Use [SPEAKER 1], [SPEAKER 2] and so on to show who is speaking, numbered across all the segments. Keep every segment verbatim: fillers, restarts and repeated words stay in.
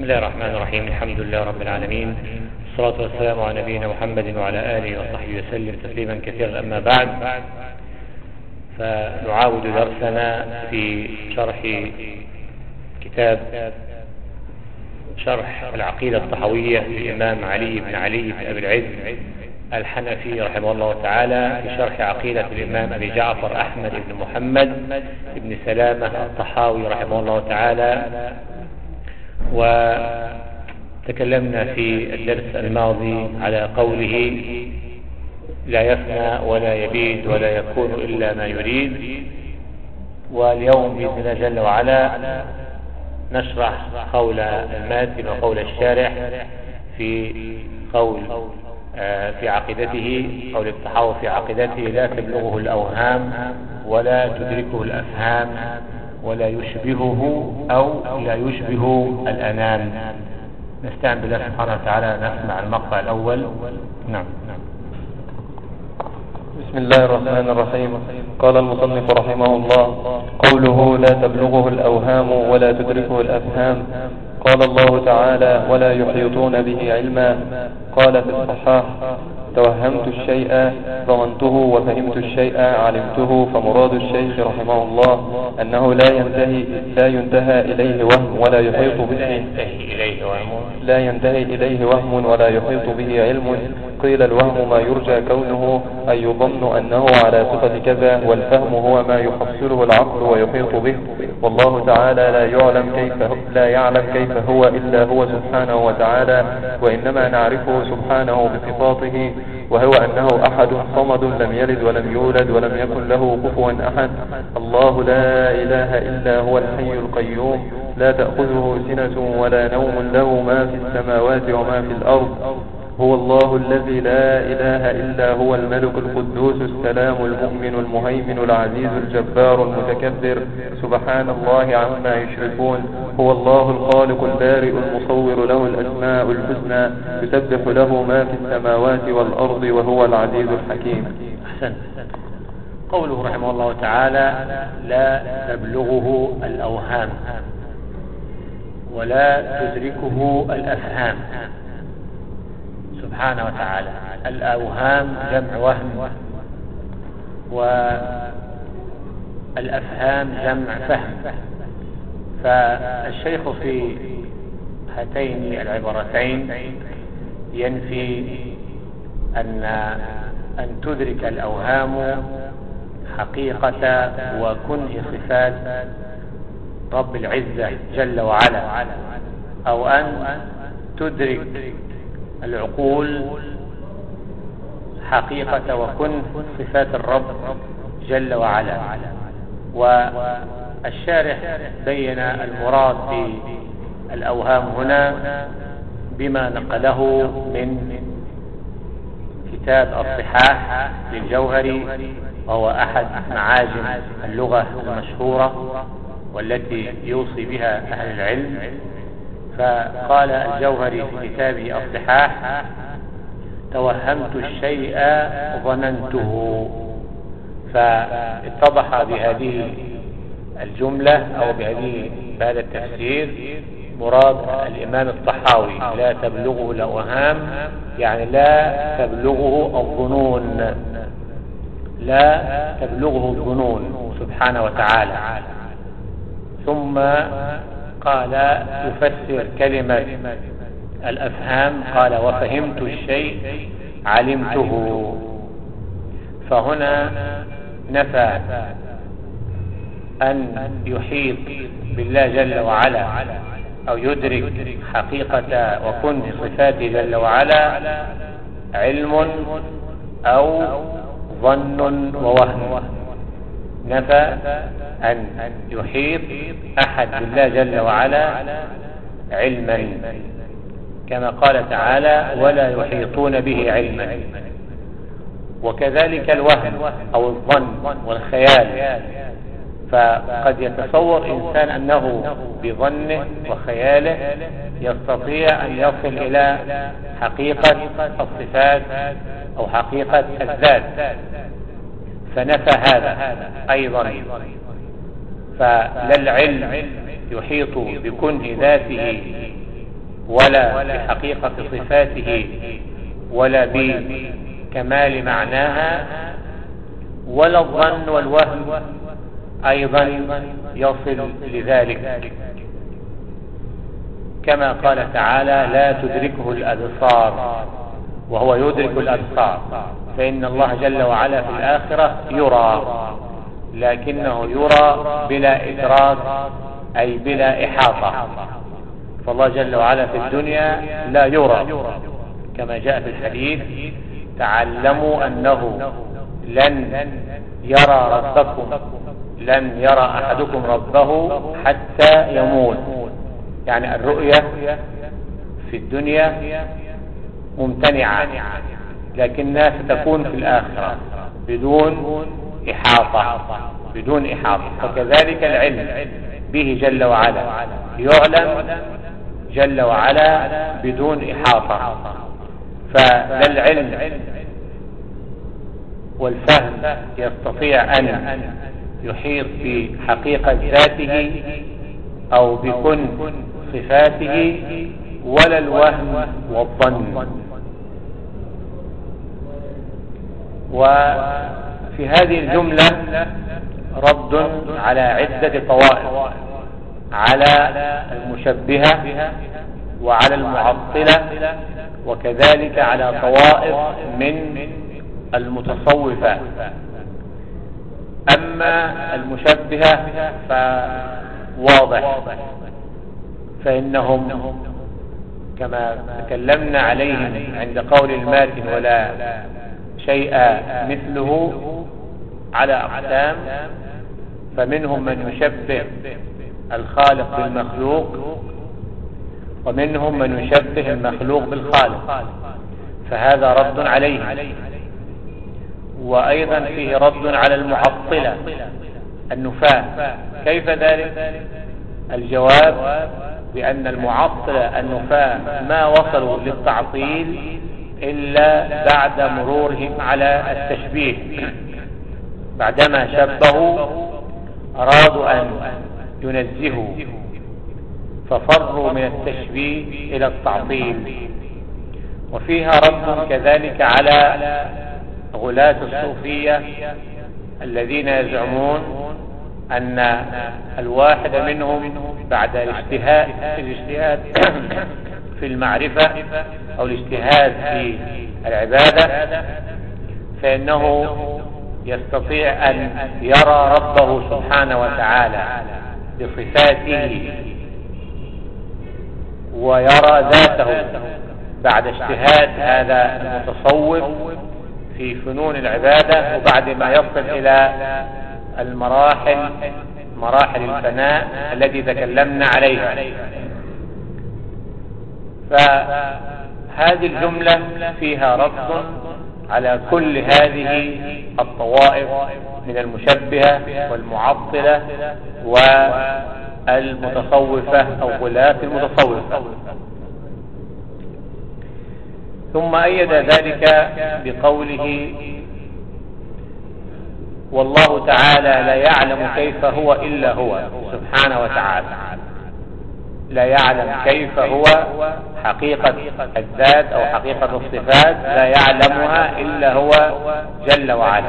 [SPEAKER 1] بسم الله الرحمن الرحيم. الحمد لله رب العالمين، والصلاة والسلام على نبينا محمد وعلى آله وصحبه وسلم تسليما كثيرا. أما بعد، فنعاود درسنا في شرح كتاب شرح العقيدة الطحاوية للإمام علي بن علي بن أبي العز الحنفي رحمه الله تعالى، في شرح عقيدة الإمام أبي جعفر أحمد بن محمد بن سلامة الطحاوي رحمه الله تعالى. وتكلمنا في الدرس الماضي على قوله: لا يفنى ولا يبيد ولا يكون إلا ما يريد. واليوم بإذن الله جل وعلا نشرح قول الماتن وقول الشارح في قول في عقيدته، قول الطحاوي في عقيدته: لا تبلغه الأوهام ولا تدركه الأفهام ولا يشبهه أو لا يشبه الأنام. نستعن بالله سبحانه وتعالى نسمع المقطع الأول. نعم.
[SPEAKER 2] بسم الله الرحمن الرحيم. قال المصنف رحمه الله: قوله لا تبلغه الأوهام ولا تدركه الأفهام، قال الله تعالى: ولا يحيطون به علما. قال في الصحاح: توهمت الشيء ظننته وفهمت الشيء علمته. فمراد الشيخ رحمه الله أنه لا ينتهي لا ينتهى إليه وهم ولا يحيط به لا ينتهي إليه وهم ولا يحيط به علم. قيل الوهم ما يرجى كونه أي يظن أنه على صفة كذا، والفهم هو ما يحصله العقل ويحيط به. والله تعالى لا يعلم كيف لا يعلم كيف هو إلا هو سبحانه وتعالى، وإنما نعرفه سبحانه بصفاته، وهو أنه أحد صمد لم يلد ولم يولد ولم يكن له كفوا أحد. الله لا إله إلا هو الحي القيوم، لا تأخذه سنة ولا نوم، له ما في السماوات وما في الأرض. هو الله الذي لا إله إلا هو الملك القدوس السلام المؤمن المهيمن العزيز الجبار المتكبر، سبحان الله عما يشركون. هو الله الخالق البارئ المصور، له الأسماء الحسنى، يسبح له ما في السماوات والأرض، وهو العزيز الحكيم.
[SPEAKER 1] أحسن. قوله رحمه الله تعالى: لا تبلغه الأوهام ولا تدركه الأفهام. سبحانه وتعالى. الأوهام جمع وهم، والأفهام جمع فهم. فالشيخ في هاتين العبارتين ينفي أن أن تدرك الأوهام حقيقة وكنه صفات رب العزة جل وعلا، أو أن تدرك العقول حقيقة وكن صفات الرب جل وعلا. والشارح بين المراد بالأوهام هنا بما نقله من كتاب الصحاح للجوهري، وهو أحد معاجم اللغة المشهورة والتي يوصي بها أهل العلم. فقال الجوهري في كتابه الصحاح: توهمت الشيء ظننته. فاتضح بهذه الجملة أو بهذه بهذا التفسير مراد الإمام الطحاوي: لا تبلغه الأوهام، يعني لا تبلغه الظنون، لا تبلغه الظنون سبحانه وتعالى. ثم قال يفسر كلمة الأفهام، قال: وفهمت الشيء علمته. فهنا نفى أن يحيط بالله جل وعلا أو يدرك حقيقة وكنه صفاته جل وعلا علم أو ظن ووهم. نفى أن يحيط أحد بالله جل وعلا علما، كما قال تعالى: ولا يحيطون به علما. وكذلك الوهم أو الظن والخيال، فقد يتصور إنسان أنه بظنه وخياله يستطيع أن يصل إلى حقيقة الصفات أو حقيقة الذات، فنفى هذا أيضا. فلا العلم يحيط بكنه ذاته ولا بحقيقة صفاته ولا بكمال معناها، ولا الظن والوهم أيضا يصل لذلك، كما قال تعالى لا تدركه الأبصار وهو يدرك الأبصار، فإن الله جل وعلا في الآخرة يرى، لكنه يرى بلا إدراك أي بلا إحاطة. فالله جل وعلا في الدنيا لا يرى، كما جاء في الحديث تعلموا أنه لن يرى ربكم لن يرى أحدكم ربه حتى يموت. يعني الرؤية في الدنيا ممتنعة، لكنها ستكون في الآخرة بدون إحاطة بدون إحاطة. وكذلك العلم به جل وعلا يعلم جل وعلا بدون إحاطة، فلا العلم والفهم يستطيع أن يحيط بحقيقة ذاته أو بكن صفاته، ولا الوهم والظن. وفي هذه الجملة رد على عدة طوائف، على المشبهة وعلى المعطلة، وكذلك على طوائف من المتصوفة. أما المشبهة فواضح، فإنهم كما تكلمنا عليهم عند قول الماتن ولا شيء مثله على أقسام، فمنهم من يشبه الخالق بالمخلوق، ومنهم من يشبه المخلوق بالخالق، فهذا رد عليه. وأيضا فيه رد على المعطلة النفاة. كيف ذلك؟ الجواب بأن المعطلة النفاة ما وصلوا للتعطيل إلا بعد مرورهم على التشبيه، بعدما شبهوا أرادوا أن ينزهوا ففروا من التشبيه إلى التعطيل. وفيها رد كذلك على غلاة الصوفية الذين يزعمون أن الواحد منهم بعد الاجتهاد الاجتهاد في المعرفة أو الاجتهاد في العبادة فإنه يستطيع أن يرى ربه سبحانه وتعالى بصفاته ويرى ذاته بعد اجتهاد هذا المتصوف في فنون العبادة، وبعد ما يصل إلى المراحل مراحل الفناء التي تكلمنا عليها. فهذه الجملة فيها رد على كل هذه الطوائف من المشبهة والمعطلة والمتصوفة أو غلاة المتصوفة. ثم أيد ذلك بقوله والله تعالى لا يعلم كيف هو إلا هو سبحانه وتعالى، لا يعلم كيف هو حقيقة الذات أو حقيقة الصفات، لا يعلمها إلا هو جل وعلا.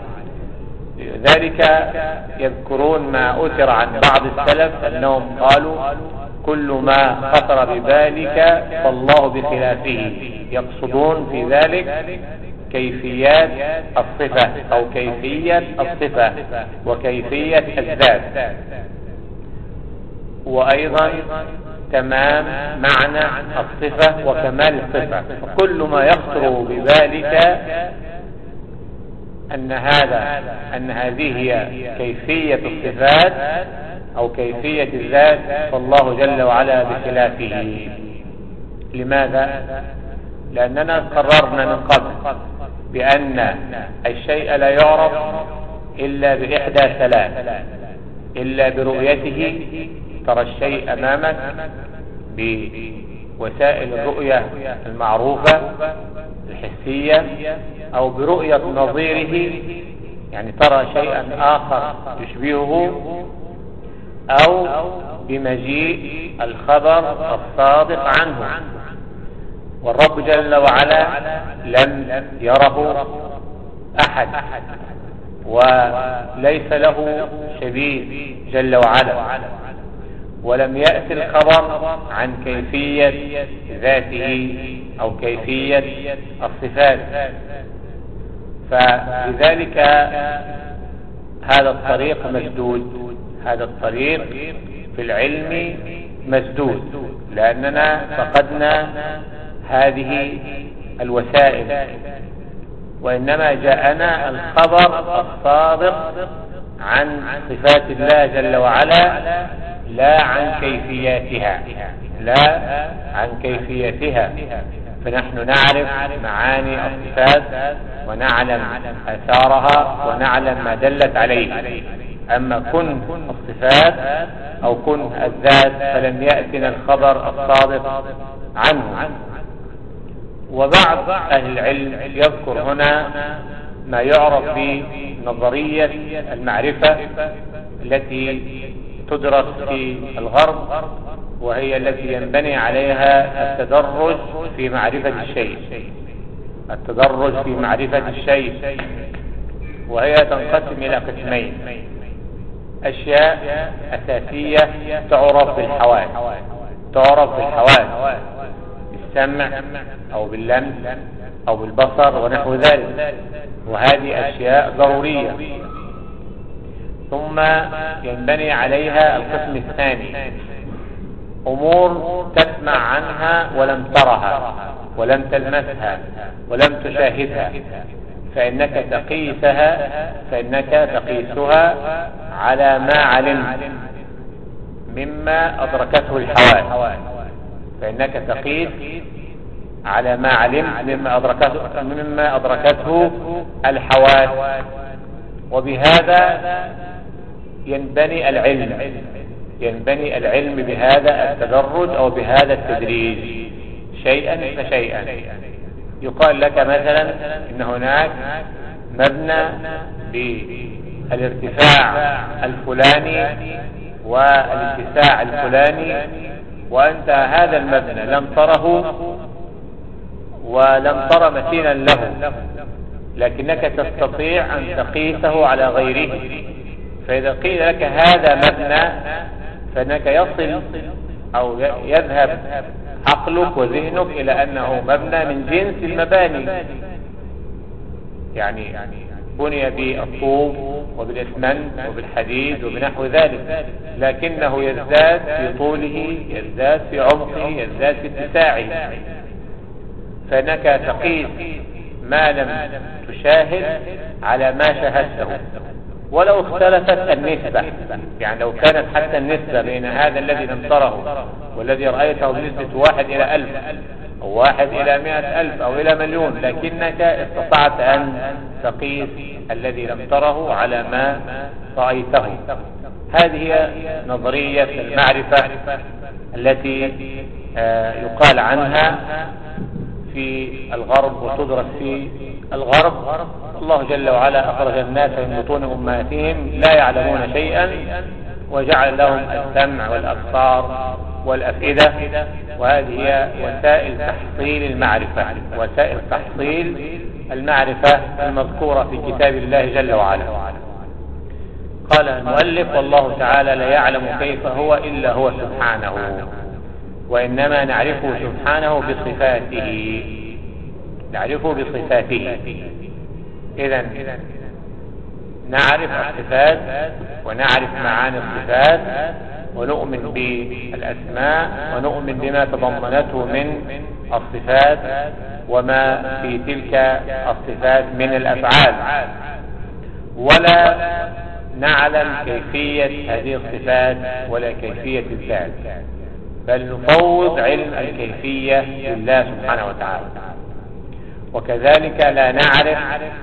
[SPEAKER 1] ذلك يذكرون ما أثر عن بعض السلف أنهم قالوا كل ما خطر ببالك فالله بخلافه، يقصدون في ذلك كيفيات الصفة أو كيفية الصفة وكيفية الذات، وأيضا تمام معنى الصفة وكمال الصفة. فكل ما يخطر بذلك أن هذا أن هذه هي كيفية الصفات أو كيفية الذات فالله جل وعلا بخلافه. لماذا؟ لأننا قررنا من قبل بأن الشيء لا يعرف إلا بإحدى ثلاث، إلا برؤيته، ترى الشيء أمامك بوسائل الرؤية المعروفة الحسية، أو برؤية نظيره يعني ترى شيئا آخر يشبهه، أو بمجيء الخبر الصادق عنه. والرب جل وعلا لم يره أحد وليس له شبيه جل وعلا، ولم يأتي الخبر عن كيفية ذاته أو كيفية الصفات. فلذلك هذا الطريق مسدود، هذا الطريق في العلم مسدود، لأننا فقدنا هذه الوسائل، وإنما جاءنا الخبر الصادق عن صفات الله جل وعلا لا عن كيفياتها، لا عن كيفيتها. فنحن نعرف معاني الصفات ونعلم آثارها ونعلم ما دلت عليه. أما كن الصفات أو كن الذات فلم يأتنا الخبر الصادق عنه. وبعض أهل العلم يذكر هنا ما يعرف بنظرية المعرفة التي تدرس في الغرب، وهي التي ينبني عليها التدرج في معرفة الشيء، التدرج في معرفة الشيء، وهي تنقسم إلى قسمين: أشياء أساسية تعرف بالحواس، تعرف بالحواس، بالسمع أو باللمس أو بالبصر ونحو ذلك، وهذه أشياء ضرورية. ثم ينبني عليها القسم الثاني: أمور تسمع عنها ولم ترها ولم تلمسها ولم تشاهدها، فإنك تقيسها فإنك تقيسها على ما علمت مما أدركته الحواس، فإنك تقيس على ما علمت مما أدركته, مما أدركته الحواس. وبهذا ينبني العلم، ينبني العلم بهذا التدرج أو بهذا التدريج شيئا فشيئا. يقال لك مثلا إن هناك مبنى بالارتفاع الفلاني والاتساع الفلاني، وأنت هذا المبنى لم تره ولم تر مثيلا له، لكنك تستطيع أن تقيسه على غيره. فإذا قيل لك هذا مبنى فإنك يصل أو يذهب عقلك وذهنك إلى أنه مبنى من جنس المباني، يعني بني بالطوب وبالإسمنت وبالحديد وبنحو ذلك، لكنه يزداد في طوله، يزداد في عمقه، يزداد في اتساعه. فإنك تقيس ما لم تشاهد على ما شاهدته، ولو اختلفت النسبة، يعني لو كانت حتى النسبة بين هذا الذي لم تره والذي رأيته بنسبة واحد إلى ألف أو واحد إلى مئة ألف أو إلى مليون، لكنك استطعت أن تقيس الذي لم تره على ما رأيته. هذه هي نظرية المعرفة التي يقال عنها في الغرب وتدرس في الغرب. الله جل وعلا أخرج الناس من بطون أمهاتهم لا يعلمون شيئا، وجعل لهم السمع والأبصار والأفئدة، وهذه هي وسائل تحصيل المعرفة، وسائل تحصيل المعرفة المذكورة في كتاب الله جل وعلا. قال المؤلف: والله تعالى لا يعلم كيف هو إلا هو سبحانه، وإنما نعرفه سبحانه بصفاته، نعرفه بصفاته. إذن نعرف الصفات ونعرف معاني الصفات ونؤمن بالأسماء ونؤمن بما تضمنته من الصفات وما في تلك الصفات من الأفعال، ولا نعلم كيفية هذه الصفات ولا كيفية الذات، بل نفوض علم الكيفية لله سبحانه وتعالى. وكذلك لا نعرف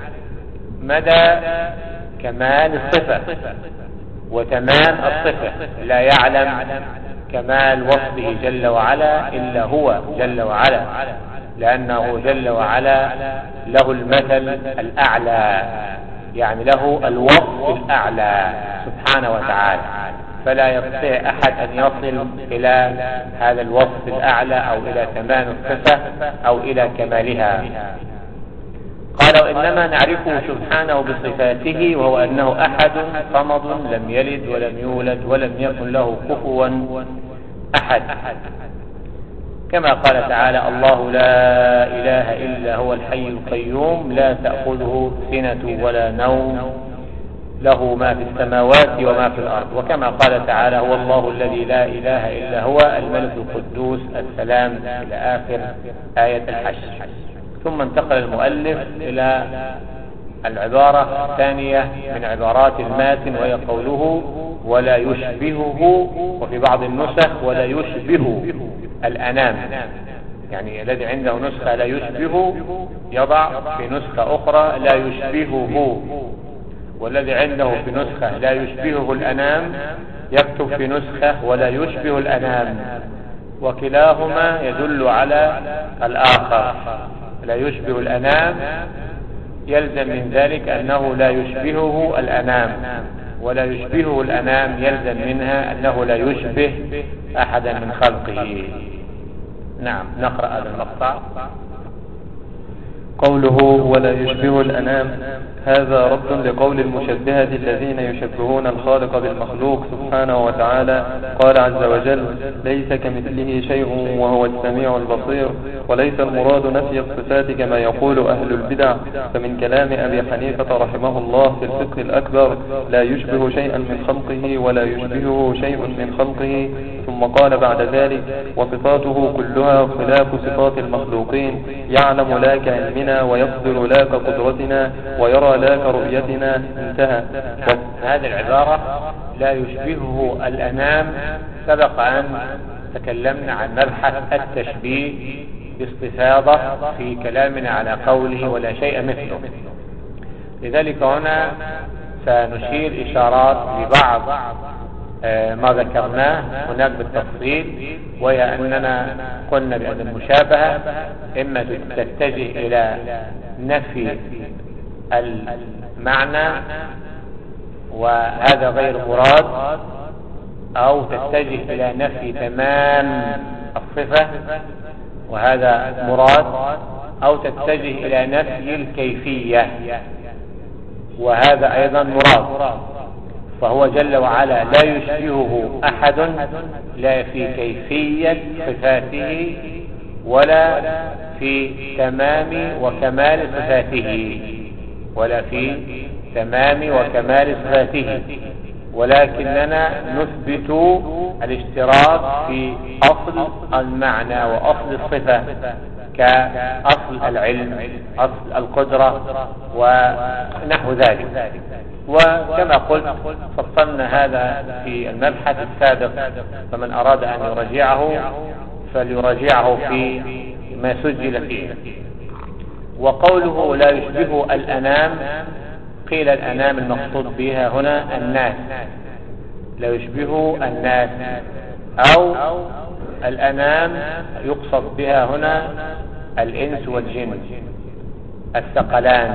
[SPEAKER 1] مدى كمال الصفة وتمام الصفة، لا يعلم كمال وصفه جل وعلا إلا هو جل وعلا، لأنه جل وعلا له المثل الأعلى، يعني له الوصف الأعلى سبحانه وتعالى، فلا يستطيع أحد أن يصل إلى هذا الوصف الأعلى أو إلى تمام الصفة أو إلى كمالها. قال وإنما نعرفه سبحانه بصفاته، وهو أنه أحد صمد لم يلد ولم يولد ولم يكن له كفوا أحد، كما قال تعالى الله لا إله إلا هو الحي القيوم لا تأخذه سنة ولا نوم له ما في السماوات وما في الأرض، وكما قال تعالى هو الله الذي لا إله إلا هو الملك القدوس السلام إلى آخر آية الحشر. ثم انتقل المؤلف إلى العبارة الثانية من عبارات الماتن، وهي قوله ولا يشبهه، وفي بعض النسخ ولا يشبه الأنام، يعني الذي عنده نسخة لا يشبه يضع في نسخة أخرى لا يشبهه، والذي عنده في نسخة لا يشبهه الأنام يكتب في نسخة ولا يشبه الأنام، وكلاهما يدل على الآخر. لا يشبه الأنام يلزم من ذلك أنه لا يشبهه الأنام، ولا يشبهه الأنام يلزم منها أنه لا يشبه أحدا من خلقه. نعم، نقرأ هذا المقطع.
[SPEAKER 2] قوله ولا يشبه الأنام هذا رد لقول المشبهة الذين يشبهون الخالق بالمخلوق سبحانه وتعالى. قال عز وجل ليس كمثله شيء وهو السميع البصير. وليس المراد نفي الصفات كما يقول أهل البدع، فمن كلام أبي حنيفة رحمه الله في الفقه الأكبر لا يشبه شيئا من خلقه ولا يشبهه شيء من خلقه. ثم قال بعد ذلك وصفاته كلها خلاف صفات المخلوقين، يعلم لا كعلمنا ويقدر لا كقدرتنا ويرى لا كرؤيتنا. انتهى.
[SPEAKER 1] هذه العبارة لا يشبهه الأنام سبق أن تكلمنا عن مبحث التشبيه باستفاضة في كلامنا على قوله ولا شيء مثله، لذلك هنا سنشير إشارات لبعض ما ذكرناه هناك بالتفصيل، وهي أننا قلنا بأن المشابهة إما تتجه إلى نفي المعنى وهذا غير مراد، أو تتجه إلى نفي تمام الصفة وهذا مراد، أو تتجه إلى نفي الكيفية وهذا أيضا مراد. فهو جل وعلا لا يشبهه أحد لا في كيفية صفاته ولا في تمام وكمال صفاته ولا في تمام وكمال صفاته، ولكننا نثبت الاشتراك في أصل المعنى وأصل الصفة كأصل العلم، أصل القدرة ونحو ذلك. وكما قلت فصلنا هذا في المبحث السابق، فمن أراد أن يراجعه فليراجعه في ما سجل فيه. وقوله لا يشبه الأنام، قيل الأنام المقصود بها هنا الناس، لا يشبه الناس، أو الأنام يقصد بها هنا الإنس والجن الثقلان.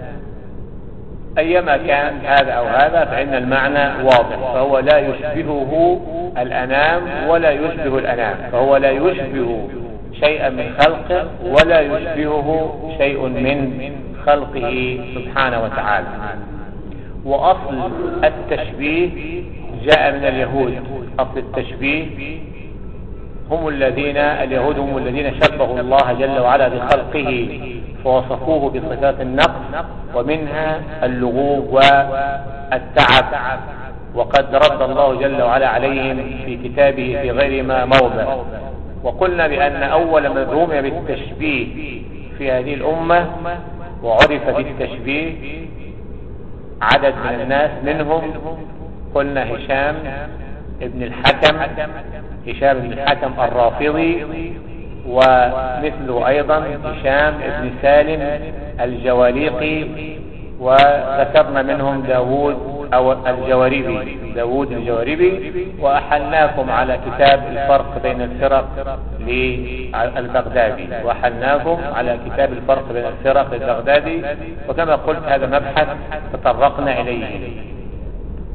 [SPEAKER 1] أيما كان هذا أو هذا فإن المعنى واضح، فهو لا يشبهه الأنام ولا يشبه الأنام، فهو لا يشبه شيئا من خلقه ولا يشبهه شيء من خلقه سبحانه وتعالى. وأصل التشبيه جاء من اليهود. أصل التشبيه هم الذين اليهود هم الذين شبهوا الله جل وعلا بخلقه فوصفوه بصفات النقص ومنها اللغوب والتعب، وقد رد الله جل وعلا عليهم في كتابه في غير ما موضع. وقلنا بأن أول من رمي بالتشبيه في هذه الأمة وعرف بالتشبيه عدد من الناس، منهم قلنا هشام ابن الحكم هشام بن الحكم الرافضي، ومثله أيضا هشام بن سالم الجواليقي، وذكرنا منهم داود أو الجواربي داود الجواربي. وأحلناكم على كتاب الفرق بين الفرق للبغدادي وأحلناكم على كتاب الفرق بين الفرق للبغدادي، وكما قلت هذا مبحث تطرقنا إليه.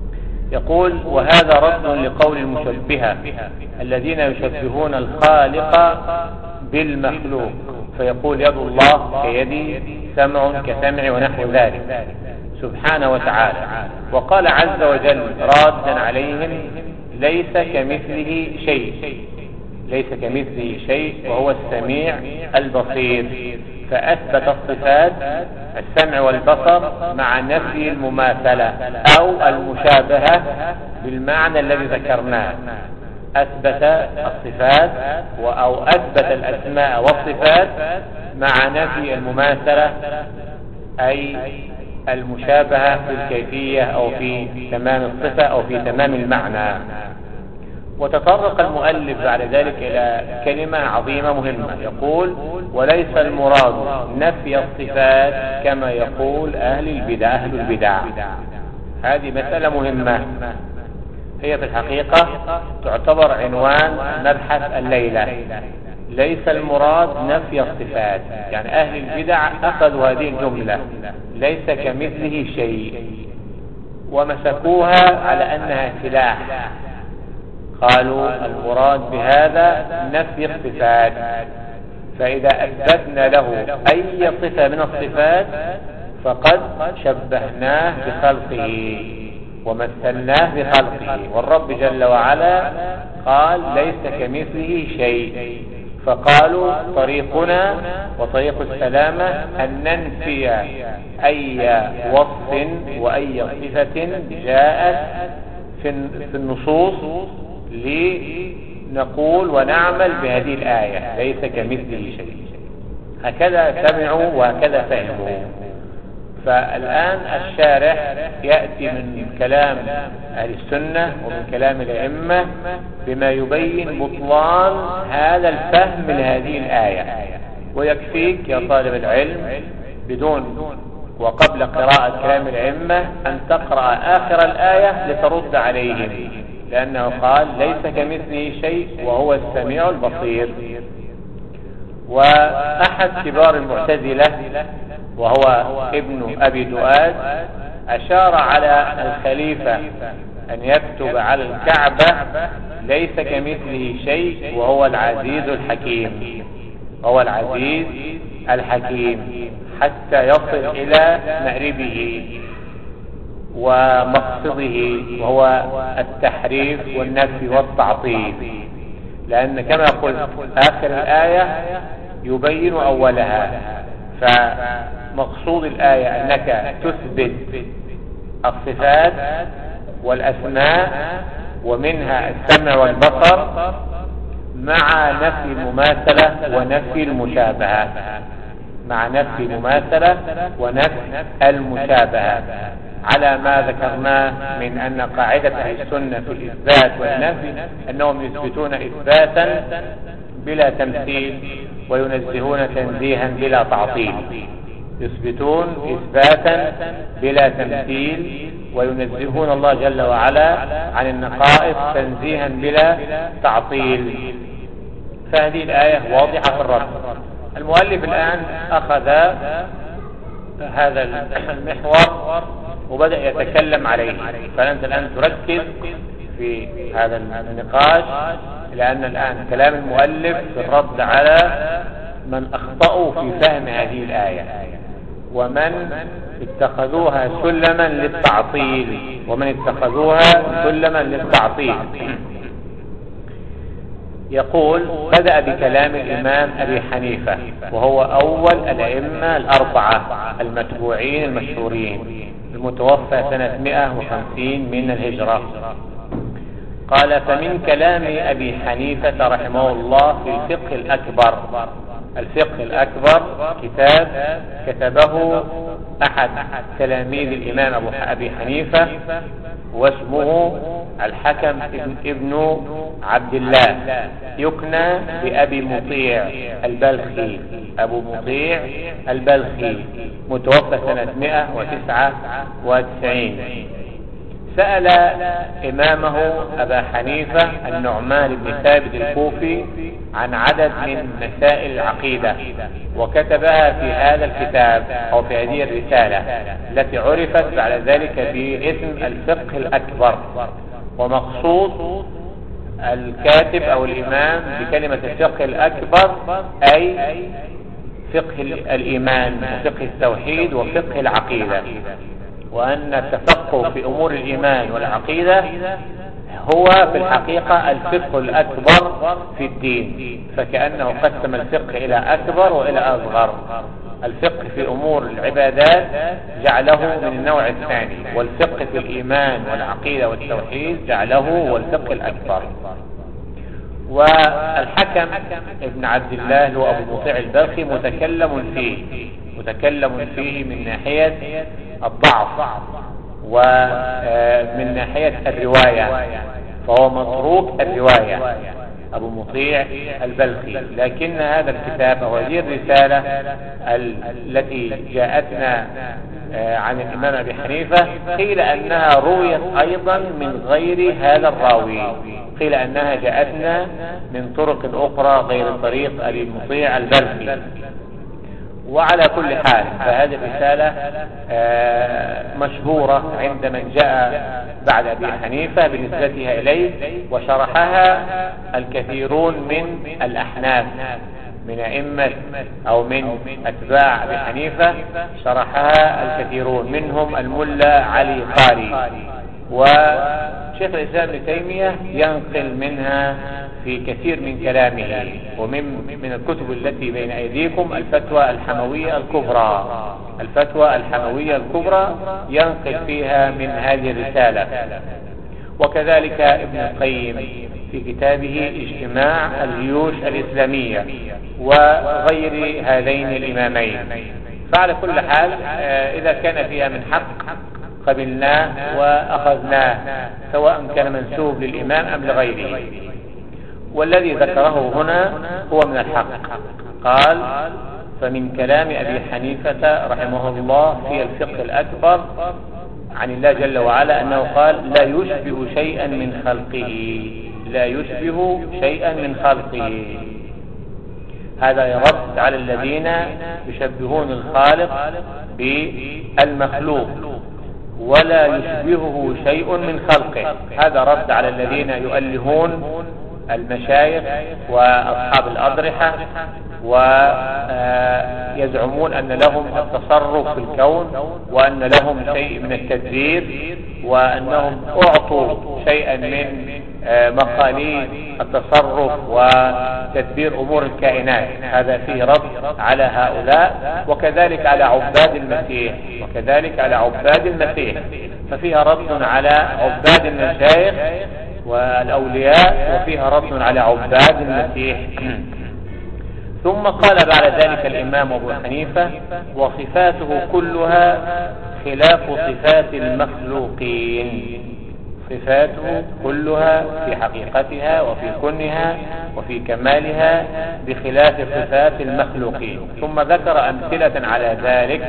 [SPEAKER 1] يقول: وهذا رد لقول المشبهة الذين يشبهون الخالق بالمخلوق، فيقول يد الله كيدي، سمع كسمع، ونحو ذلك سبحانه وتعالى. وقال عز وجل رادا عليهم: ليس كمثله شيء، ليس كمثله شيء وهو السميع البصير، فأثبت الصفات السمع والبصر مع نفي المماثلة أو المشابهة بالمعنى الذي ذكرناه. أثبت الصفات أو أثبت الأسماء والصفات مع نفي المماثلة أي المشابهة في الكيفية أو في تمام الصفة أو في تمام المعنى. وتطرق المؤلف بعد ذلك إلى كلمة عظيمة مهمة، يقول: وليس المراد نفي الصفات كما يقول أهل البدع أهل البدع. هذه مسألة مهمة، هي في الحقيقة تعتبر عنوان مبحث الليلة. ليس المراد نفي الصفات، يعني أهل البدع أخذوا هذه الجملة ليس كمثله شيء ومسكوها على أنها سلاح، قالوا المراد بهذا نفي الصفات، فإذا أثبتنا له أي صفة من الصفات فقد شبهناه بخلقه ومثلناه بخلقه، والرب جل وعلا قال ليس كمثله شيء. فقالوا طريقنا وطريق السلامة أن ننفي أي وصف وأي صفة جاءت في النصوص لنقول ونعمل بهذه الآية ليس كمثله شيء. هكذا سمعوا وهكذا فهموا. فالآن الشارح يأتي من كلام أهل السنة ومن كلام الأئمة بما يبين بطلان هذا الفهم لهذه الآية. ويكفيك يا طالب العلم بدون وقبل قراءة كلام الأئمة أن تقرأ آخر الآية لترد عليهم، لأنه قال ليس كمثله شيء وهو السميع البصير. وأحد كبار المعتزلة وهو ابن أبي دؤاد أشار على الخليفة أن يكتب على الكعبة ليس كمثله شيء وهو العزيز الحكيم، وهو العزيز الحكيم، حتى يصل إلى مأربه ومقصده وهو التحريف والنفي والتعطيل، لأن كما يقول آخر الآية يبين أولها. فمقصود الآية أنك تثبت الصفات والأسماء ومنها السمع والبصر مع نفي المماثلة ونفي المشابهة، مع نفي المماثلة ونفي المشابهة، على ما ذكرناه من أن قاعدة أهل السنة في الإثبات والنفي أنهم يثبتون إثباتا بلا تمثيل وينزهون تنزيها بلا تعطيل. يثبتون إثباتا بلا تمثيل وينزهون الله جل وعلا عن النقائص تنزيها بلا تعطيل. فهذه الآية واضحة في الرد. المؤلف الآن أخذ هذا المحور وبدأ يتكلم عليه، فأنت الآن تركز في هذا النقاش، لأن الآن كلام المؤلف في الرد على من أخطأوا في فهم هذه الآية ومن اتخذوها سلما للتعطيل ومن اتخذوها سلما للتعطيل. يقول: بدأ بكلام الإمام أبي حنيفة وهو أول الأئمة الأربعة المتبوعين المشهورين، المتوفى سنة مئة وخمسين من الهجرة. قال: فمن كلام أبي حنيفة رحمه الله في الفقه الأكبر. الفقه الأكبر كتاب كتبه أحد تلاميذ الإمام أبي حنيفة واسمه الحكم ابن عبد الله، يكنى بأبي مطيع البلخي، أبو مطيع البلخي، متوفى سنة مئة وتسعة وتسعين. سأل إمامه أبا حنيفة النعمان بن ثابت الكوفي عن عدد من مسائل العقيدة، وكتبها في هذا الكتاب أو في هذه الرسالة التي عرفت بعد ذلك باسم الفقه الأكبر. ومقصود الكاتب أو الإمام بكلمة الفقه الأكبر أي فقه الإيمان وفقه التوحيد وفقه العقيدة، وأن التفقه في أمور الإيمان والعقيدة هو في الحقيقة الفقه الأكبر في الدين، فكأنه قسم الفقه إلى أكبر وإلى أصغر. الفقه في أمور العبادات جعله من النوع الثاني، والفقه في الإيمان والعقيدة والتوحيد جعله هو الفقه الأكبر. والحكم ابن عبد الله هو أبو مطيع البلخي متكلم فيه متكلم فيه من ناحية الضعف ومن ناحية الرواية، فهو متروك الرواية أبو مطيع البلخي. لكن هذا الكتاب أو هذه الرسالة التي جاءتنا عن الإمام أبي حنيفة قيل أنها رويت أيضا من غير هذا الراوي، قيل أنها جاءتنا من طرق أخرى غير طريق أبي مطيع البلخي. وعلى كل حال فهذه الرسالة مشهورة عند من جاء بعد أبي حنيفة بنسبتها إليه، وشرحها الكثيرون من الأحناف من أئمة أو من أتباع أبي حنيفة، شرحها الكثيرون منهم الملا علي قاري، وشيخ الإسلام ابن تيمية ينقل منها في كثير من كلامه. ومن من الكتب التي بين أيديكم الفتوى الحموية الكبرى الفتوى الحموية الكبرى ينقل فيها من هذه الرسالة. وكذلك ابن القيم في كتابه اجتماع الجيوش الإسلامية وغير هذين الإمامين. فعلى كل حال إذا كان فيها من حق قبلناه وأخذناه، سواء كان منسوب للإمام أم لغيره. والذي ذكره هنا هو من الحق. قال: فمن كلام أبي حنيفة رحمه الله في الفقه الأكبر عن الله جل وعلا أنه قال: لا يشبه شيئا من خلقه لا يشبه شيئا من خلقه. هذا يرد على الذين يشبهون الخالق بالمخلوق ولا يشبهه شيء من خلقه. هذا رد على الذين يؤلهون المشايخ وأصحاب الأضرحة ويزعمون أن لهم التصرف في الكون وأن لهم شيء من التدبير وأنهم أعطوا شيئا من مقاليد التصرف وتدبير أمور الكائنات. هذا فيه رد على هؤلاء، وكذلك على عباد المسيح وكذلك على عباد المسيح ففيها رد على عباد المشايخ والأولياء، وفيها رد على عباد المسيح. ثم قال بعد ذلك الإمام أبو حنيفة: وصفاته كلها خلاف صفات المخلوقين. صفاته كلها في حقيقتها وفي كنها وفي كمالها بخلاف صفات المخلوقين. ثم ذكر أمثلة على ذلك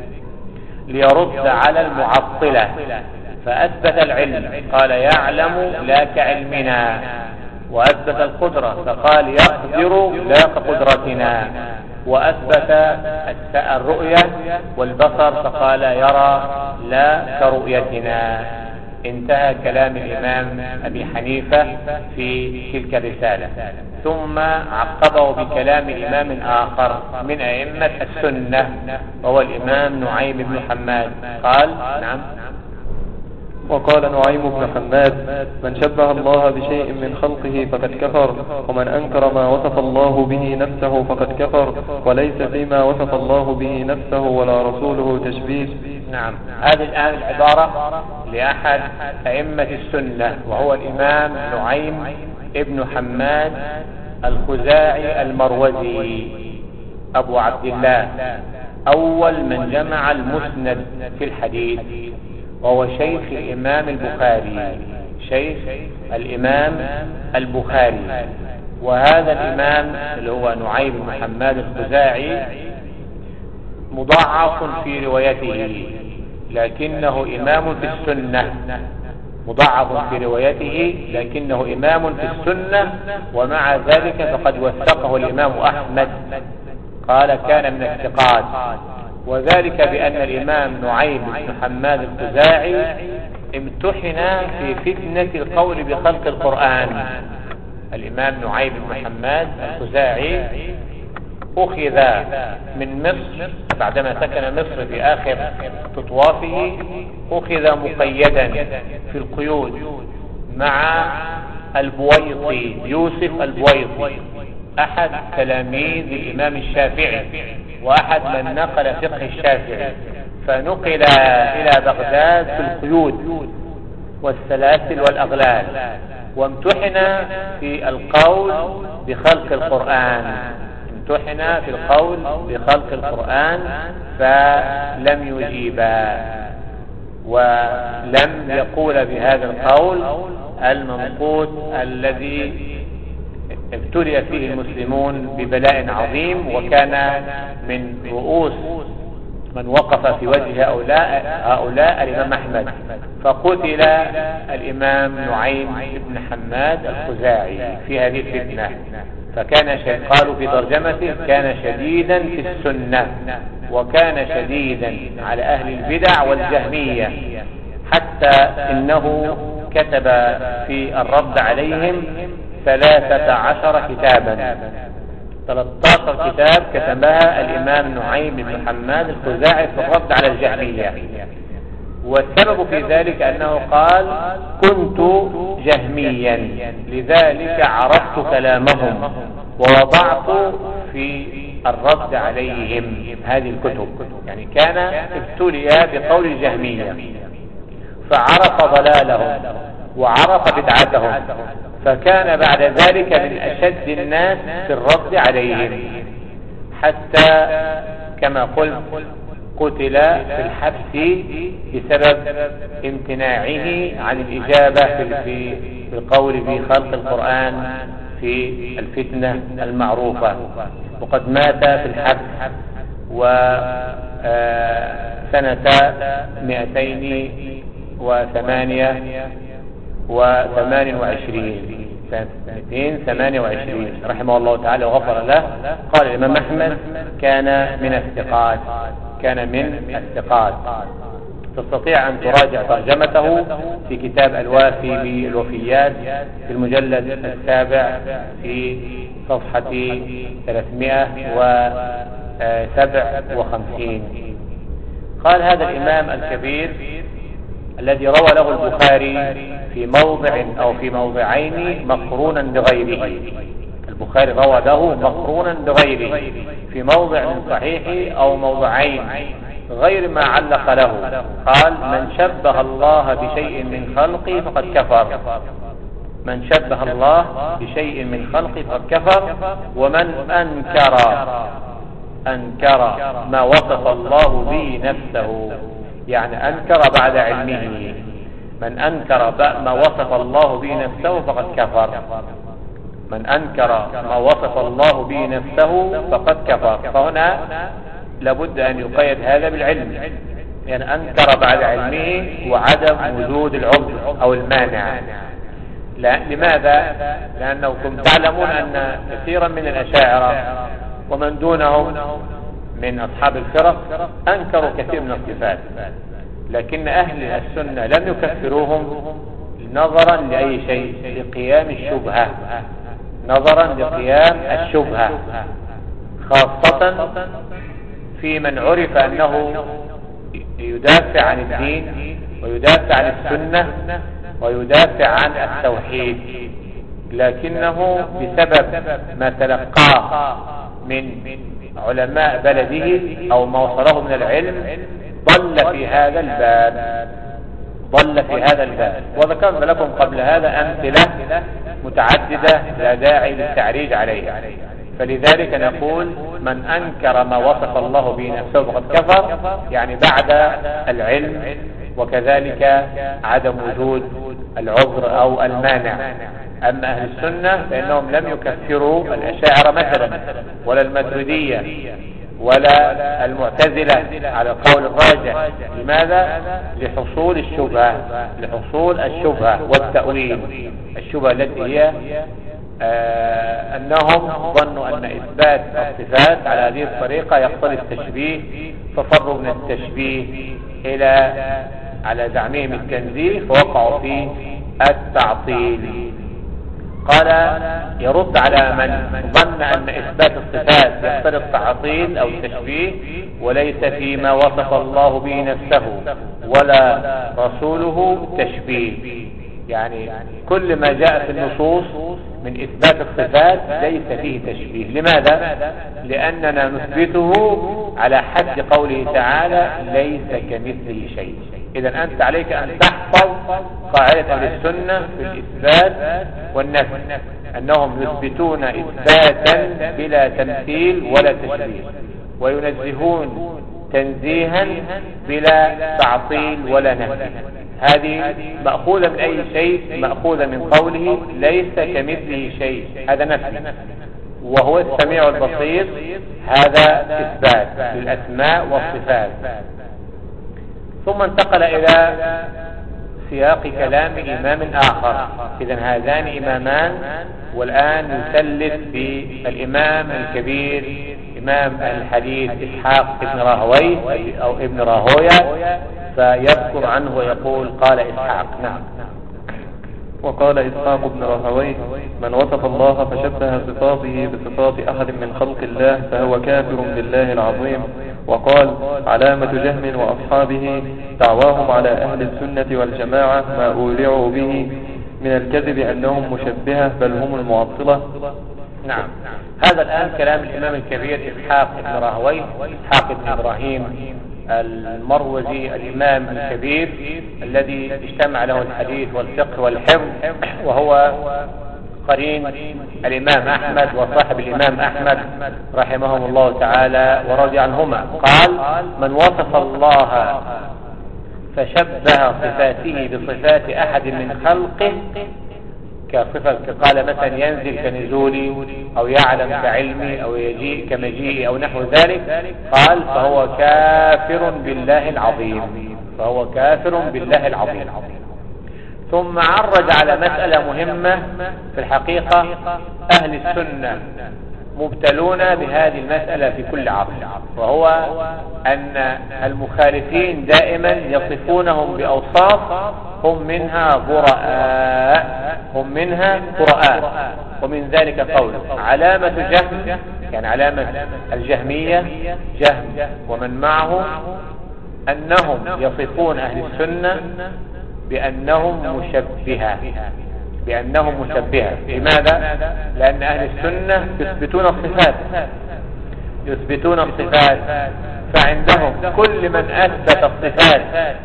[SPEAKER 1] ليرد على المعطلة، فأثبت العلم قال: يعلم لا كعلمنا، وأثبت القدرة فقال: يقدر لا كقدرتنا، وأثبت الرؤية والبصر فقال: يرى لا كرؤيتنا. انتهى كلام الإمام أبي حنيفة في تلك الرسالة. ثم عقبه بكلام إمام آخر من أئمة السنة وهو الإمام نعيم بن حماد. قال: نعم.
[SPEAKER 2] وقال نعيم بن حماد: من شبه الله بشيء من خلقه فقد كفر، ومن أنكر ما وصف الله به نفسه فقد كفر، وليس فيما وصف الله به نفسه ولا رسوله تشبيه.
[SPEAKER 1] نعم، هذه الآن العبارة لأحد أئمة السنة وهو الإمام نعيم ابن حماد الخزاعي المروزي أبو عبد الله، أول من جمع المسند في الحديث، وهو شيخ الإمام البخاري شيخ الإمام البخاري. وهذا الإمام اللي هو نعيم بن حماد الخزاعي مضاعف في روايته، لكنه إمام في السنة مضعف في روايته لكنه إمام في السنة، ومع ذلك فقد وثقه الإمام أحمد قال كان من الثقات، وذلك بأن الإمام نعيم بن حماد الخزاعي امتحن في فتنة القول بخلق القرآن. الإمام نعيم بن حماد الخزاعي أخذ من مصر بعدما سكن مصر في آخر تطوافه، أخذ مقيدا في القيود مع البويطي، يوسف البويطي أحد تلاميذ الإمام الشافعي وأحد من نقل فقه الشافعي، فنقل إلى بغداد في القيود والسلاسل والأغلال، وامتحن في القول بخلق القرآن امتحن في القول بخلق القرآن فلم يجيبا، ولم يقول بهذا القول المنقوط الذي ابتلي فيه المسلمون ببلاء عظيم، وكان من رؤوس من وقف في وجه هؤلاء, هؤلاء الإمام أحمد، فقتل الإمام نعيم بن حماد الخزاعي في هذه الفتنة. فكان قالوا في ترجمته كان شديدا في السنة، وكان شديدا على أهل البدع والجهمية، حتى إنه كتب في الرد عليهم ثلاثة عشر كتابا، ثلاثة عشر كتاب كتبها الإمام نعيم بن حماد الخزاعي في الرد على الجهمية. والسبب في ذلك أنه قال كنت جهميا لذلك عرفت كلامهم ووضعت في الرد عليهم هذه الكتب. يعني كان ابتلي بقول الجهمية فعرف ضلالهم وعرف بدعتهم، فكان بعد ذلك من أشد الناس في الرد عليهم، حتى كما قلت قتل في الحبس بسبب امتناعه عن الإجابة في القول بخلق القرآن في الفتنة المعروفة، وقد مات في الحبس وسنة مئتين وثمانية وثمان وعشرين سنة مئتين ثمانية وعشرين رحمه الله تعالى وغفر له. قال الإمام أحمد كان من الثقات كان من الثقات تستطيع أن تراجع ترجمته في كتاب الوافي بالوفيات في المجلد السابع في صفحة ثلاثمائة وسبعة وخمسين. قال هذا الإمام الكبير الذي روى له البخاري في موضع أو في موضعين مقرونا بغيره، البخاري روى له مقرونا بغيره في موضع من صحيحه أو موضعين غير ما علق له. قال من شبه الله بشيء من خلقه فقد كفر، من شبه الله بشيء من خلقه فقد كفر، ومن أنكر أنكر ما وصف الله به نفسه، يعني أنكر بعد علمه، من أنكر ما وصف الله به نفسه فقد كفر، من أنكر ما وصف الله به نفسه فقد كفر. فهنا لابد أن يقيد هذا بالعلم، يعني أنكر بعد علمه وعدم وجود العذر أو المانع. لا لماذا؟ لأنكم تعلمون أن كثيرا من الأشاعرة ومن دونهم من أصحاب الفرق أنكروا كثير من الصفات، لكن أهل السنة لم يكفروهم نظرا لأي شيء، لقيام الشبهة، نظرا لقيام الشبهة، خاصة في من عرف أنه يدافع عن الدين ويدافع عن السنة ويدافع عن التوحيد، لكنه بسبب ما تلقاه من علماء بلده أو ما وصله من العلم ضل في هذا الباب ضل في هذا الباب وذكرنا لكم قبل هذا أمثلة متعددة لا داعي للتعريج عليها. فلذلك نقول من أنكر ما وصف الله به نفسه فقد كفر، يعني بعد العلم، وكذلك عدم وجود العذر أو المانع. أما أهل السنة فإنهم لم يكفروا الأشاعرة مثلا ولا الماتريدية ولا المعتزلة على القول الراجح. لماذا؟ لحصول الشبهة لحصول الشبهة والتأويل. الشبهة التي هي آه أنهم ظنوا أن إثبات الصفات على هذه الطريقة يقتضي التشبيه، ففروا من التشبيه إلى على زعمهم التنزيه، فوقعوا في التعطيل. قال يرد على من ظن أن إثبات الصفات يقتضي التعطيل أو التشبيه، وليس فيما وصف الله به نفسه ولا رسوله تشبيه. يعني كل ما جاء في النصوص من إثبات الصفات ليس فيه تشبيه. لماذا؟ لأننا نثبته على حد قوله تعالى ليس كمثله شيء. إذا أنت عليك أن تحفظ قاعدة أهل السنة في الإثبات والنفي، أنهم يثبتون إثباتا بلا تمثيل ولا تشبيه، وينزهون تنزيها بلا تعطيل ولا نفي. هذه مأخوذة من أي شيء؟ مأخوذة من قوله ليس كمثله شيء، هذا نفي، وهو السميع البصير، هذا إثبات للأسماء والصفات. ثم انتقل إلى سياق كلام إمام آخر. إذن هذان إمامان، والآن يثلث بالإمام الكبير إمام الحديث إسحاق ابن راهويه أو ابن راهويه، فيذكر عنه ويقول قال إسحاق. نعم.
[SPEAKER 2] وقال إسحاق بن راهويه: من وصف الله فشبه صفاته بصفات أحد من خلق الله فهو كافر بالله العظيم. وقال: علامة جهم وأصحابه دعواهم على أهل السنة والجماعة ما أولعوا به من الكذب أنهم مشبهة بل هم المعطلة.
[SPEAKER 1] نعم. هذا الآن كلام الإمام الكبير إسحاق بن راهويه، إسحاق بن إبراهيم المروزي الإمام الكبير الذي اجتمع له الحديث والفقه والحفظ، وهو قرين الإمام أحمد وصاحب الإمام أحمد رحمهم الله تعالى ورضي عنهما. قال: من وصف الله فشبه صفاته بصفات أحد من خلقه كصفة، قال مثلا ينزل كنزولي أو يعلم كعلمي أو يجيء كمجيئي أو نحو ذلك، قال فهو كافر بالله العظيم، فهو كافر بالله العظيم. ثم عرج على مسألة مهمة في الحقيقة. أهل السنة مبتلون بهذه المسألة في كل عصر، وهو أن المخالفين دائما يصفونهم بأوصاف هم منها براء هم منها براء ومن ذلك قول علامة جهم، يعني علامة الجهمية جهم ومن معه أنهم يصفون أهل السنة بأنهم مشبهة بأنهم مشبهة لماذا؟ لأن أهل السنة يثبتون الصفات يثبتون الصفات فعندهم كل من أثبت الصفات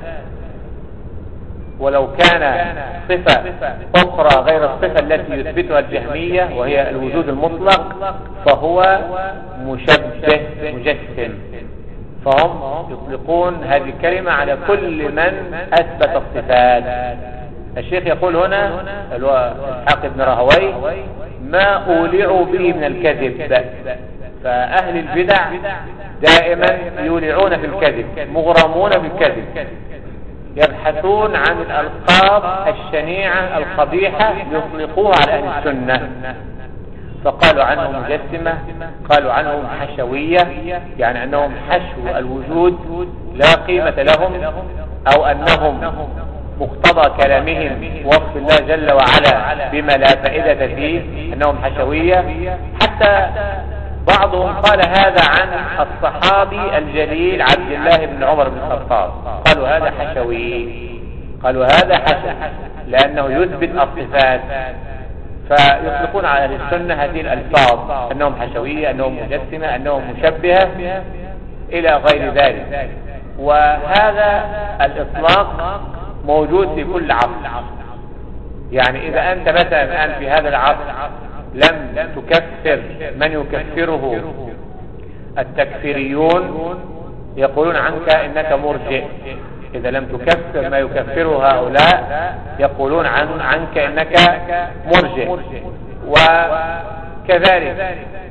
[SPEAKER 1] ولو كان صفة أخرى غير الصفة التي يثبتها الجهمية وهي الوجود المطلق فهو مشبه مجسم، فهم يطلقون هذه الكلمة على كل من أثبت الصفات. الشيخ يقول هنا إسحاق بن راهويه ما أولعوا به من الكذب، فأهل البدع دائما يولعون في الكذب، مغرمون في الكذب، يبحثون عن الألقاب الشنيعة القبيحة يطلقوها على أهل السنة، فقالوا عنهم مجسمة، قالوا عنهم حشوية، يعني أنهم حشو الوجود لا قيمة لهم، أو أنهم مقتضى كلامهم وصف الله جل وعلا بما لا فائدة فيه، أنهم حشوية. حتى بعضهم قال هذا عن الصحابي الجليل عبد الله بن عمر بن الخطاب، قالوا هذا حشوي، قالوا هذا حشو لأنه يثبت الصفات، فيطلقون على أهل السنة هذه الألفاظ أنهم حشوية، أنهم مجسمة، أنهم مشبهة إلى غير ذلك. وهذا الإطلاق موجود في كل عصر، يعني إذا أنت مثلا الآن في هذا العصر لم تكفر من يكفره التكفيريون يقولون عنك إنك مرجئ، إذا لم تكفر ما يكفره هؤلاء يقولون عن عنك إنك مرجئ. وكذلك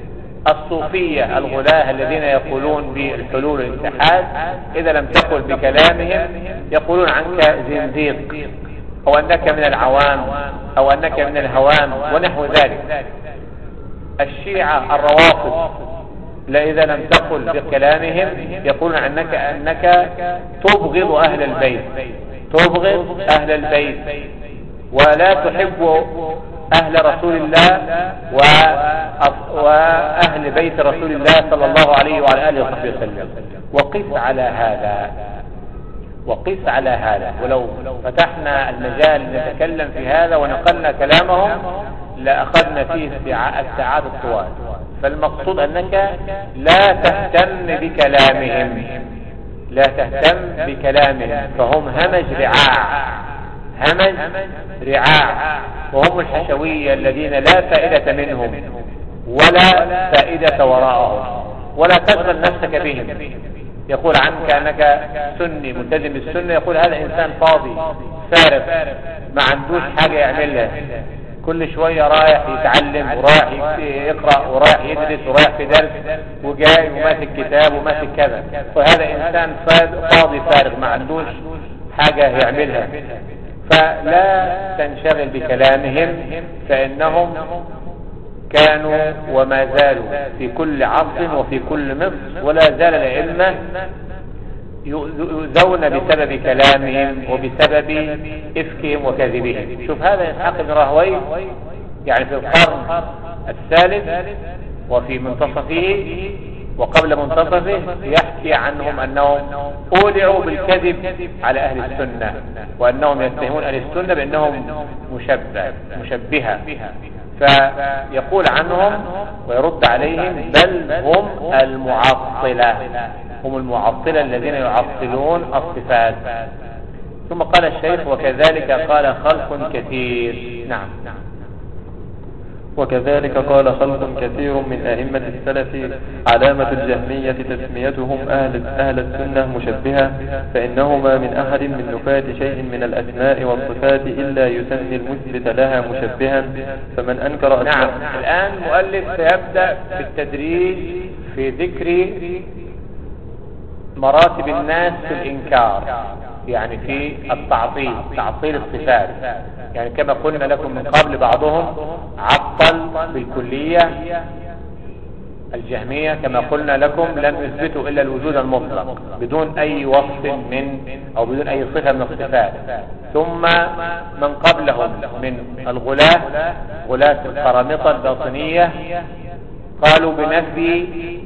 [SPEAKER 1] الصوفية الغلاة الذين يقولون بالحلول والاتحاد إذا لم تقل بكلامهم يقولون عنك زنديق أو أنك من العوام أو أنك من الهوام ونحو ذلك. الشيعة الروافض لا إذا لم تقل بكلامهم يقولون عنك أنك تبغض أهل البيت تبغض أهل البيت ولا تحب أهل رسول الله وأهل بيت رسول الله صلى الله عليه وعلى آله وصحبه وسلم. وقس على هذا وقس على هذا ولو فتحنا المجال نتكلم في هذا ونقلنا كلامهم لأخذنا فيه الساعات الطوال. فالمقصود أنك لا تهتم بكلامهم لا تهتم بكلامهم فهم همج رعاع همج رعاع وهم الحشوية الذين لا فائدة منهم ولا فائدة وراءهم ولا تشغل نفسك بهم. يقول عنك أنك سني ملتزم بالسنة يقول هذا إنسان فاضي فارغ ما عندوش حاجة يعملها كل شوية رايح يتعلم ورايح يقرأ ورايح يدرس ورايح في درس وجاي وماسك كتاب وماسك كذا وهذا إنسان فاضي فارغ ما عندوش حاجة يعملها. فلا تنشغل بكلامهم فإنهم كانوا وما زالوا في كل عصر وفي كل مصر ولا زال العلم يؤذون بسبب كلامهم وبسبب إفكهم وكذبهم. شوف هذا إسحاق بن راهويه يعني في القرن الثالث وفي منتصفه وقبل منتصفه يحكي عنهم أنهم أولعوا بالكذب على أهل السنة وأنهم يتهمون أهل السنة بأنهم مشبه مشبهة. فيقول عنهم ويرد عليهم بل هم المعطلة هم المعطلة الذين يعطلون الصفات. ثم قال الشيخ وكذلك قال خلق كثير. نعم
[SPEAKER 2] وكذلك قال خلق كثير من أئمة السلف علامة الجهمية تسميتهم أهل, أهل السنة مشبهة فإنهما من أحد من نفاة شيء من الأسماء والصفات إلا يسمي المثبت لها مشبها فمن أنكر أسماء.
[SPEAKER 1] نعم الآن مؤلف سيبدأ بالتدريج في ذكر مراتب الناس في الإنكار يعني في التعطيل تعطيل الصفات. يعني كما قلنا لكم من قبل بعضهم عطل بالكلية الجهمية كما قلنا لكم لم يثبتوا إلا الوجود المطلق بدون أي وصف من أو بدون أي صفة من الصفات. ثم من قبلهم من الغلاة غلاة القرامطة الباطنية قالوا بنفي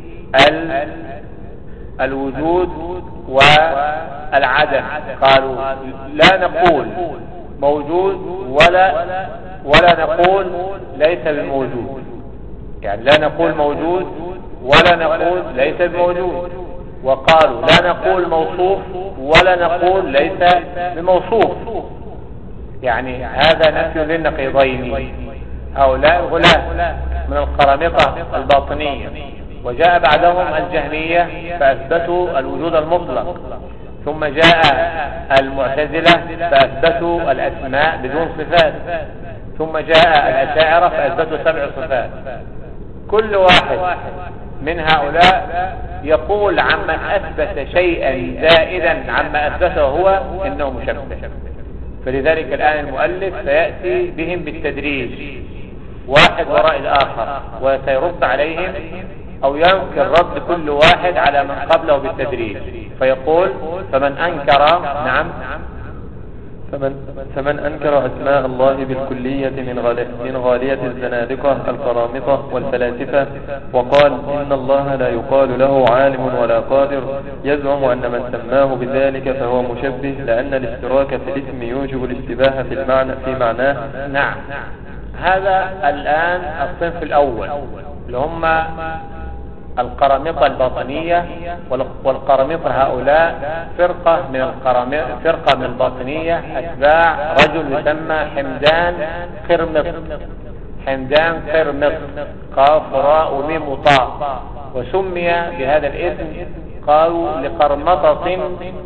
[SPEAKER 1] الوجود والعدم قالوا لا نقول موجود ولا ولا نقول ليس بموجود يعني لا نقول موجود ولا نقول ليس بموجود. وقالوا لا نقول موصوف ولا نقول ليس بموصوف يعني هذا نفي للنقيضين. هؤلاء الغلاة من القرامطة الباطنية وجاء بعدهم الجهمية فأثبتوا الوجود المطلق ثم جاء المعتزلة فأثبتوا الأسماء بدون صفات ثم جاء الأشاعرة فأثبتوا سبع صفات. كل واحد من هؤلاء يقول عمن أثبت شيئا زائدا عما أثبته هو إنه مشبه. فلذلك الآن المؤلف سيأتي بهم بالتدريج واحد وراء الآخر وسيرد عليهم أو ينكر رد كل واحد على من قبله بالتدريج. فيقول فمن أنكر نعم
[SPEAKER 2] فمن, فمن أنكر أسماء الله بالكلية من, غالية من غالية الزنادقة القرامطة والفلاسفة وقال إن الله لا يقال له عالم ولا قادر يزعم أن من سماه بذلك فهو مشبه لأن الاشتراك في الاسم يوجب الاشتباه في المعنى في معناه.
[SPEAKER 1] نعم هذا الآن الصنف الأول اللي هم القرامطة الباطنية. والقرامطة هؤلاء فرقة من القرامطة فرقة من الباطنية أتباع رجل يسمى حمدان قرمط حمدان قرمط قاف راء وميم وطاء وسمي بهذا الاسم قالوا لقرمطة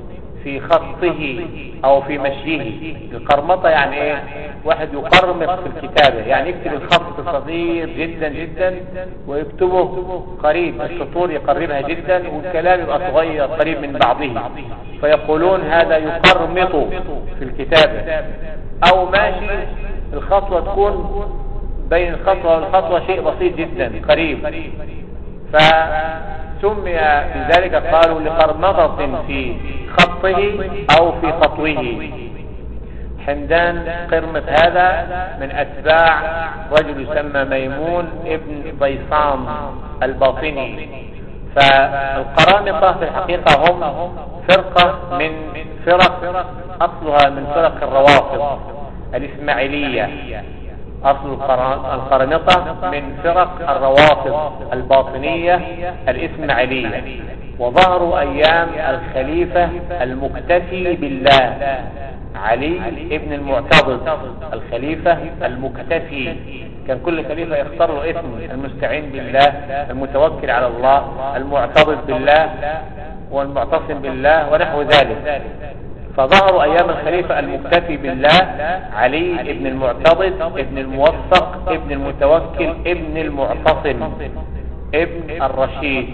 [SPEAKER 1] في خطه او في مشيه. القرمطة يعني ايه؟ واحد يقرمط في الكتابة، يعني يكتب الخط صغير جدا جدا ويكتبه قريب، السطور يقربها جدا والكلام يبقى صغير قريب من بعضه، فيقولون هذا يقرمط في الكتابة. او ماشي الخطوة تكون بين الخطوة والخطوة شيء بسيط جدا قريب، فسمي بذلك قالوا لقرمطة في خطه او في خطوه. حمدان قرمط هذا من اتباع رجل يسمى ميمون ابن ضيصام الباطني. فالقرامطة في الحقيقة هم فرقة من فرق اصلها من فرق الروافض الاسماعيلية. اصل القرامطة من فرق الروافض الباطنية الاسماعيلية، وظهروا ايام الخليفة المكتفي بالله علي ابن المعتضد. الخليفة المكتفي كان كل خليفة يختار له اسم: المستعين بالله، المتوكل على الله، المعتضد بالله، والمعتصم بالله ونحو ذلك. فظهروا ايام الخليفة المكتفي بالله علي ابن المعتضد ابن الموفق ابن المتوكل ابن المعتصم ابن الرشيد.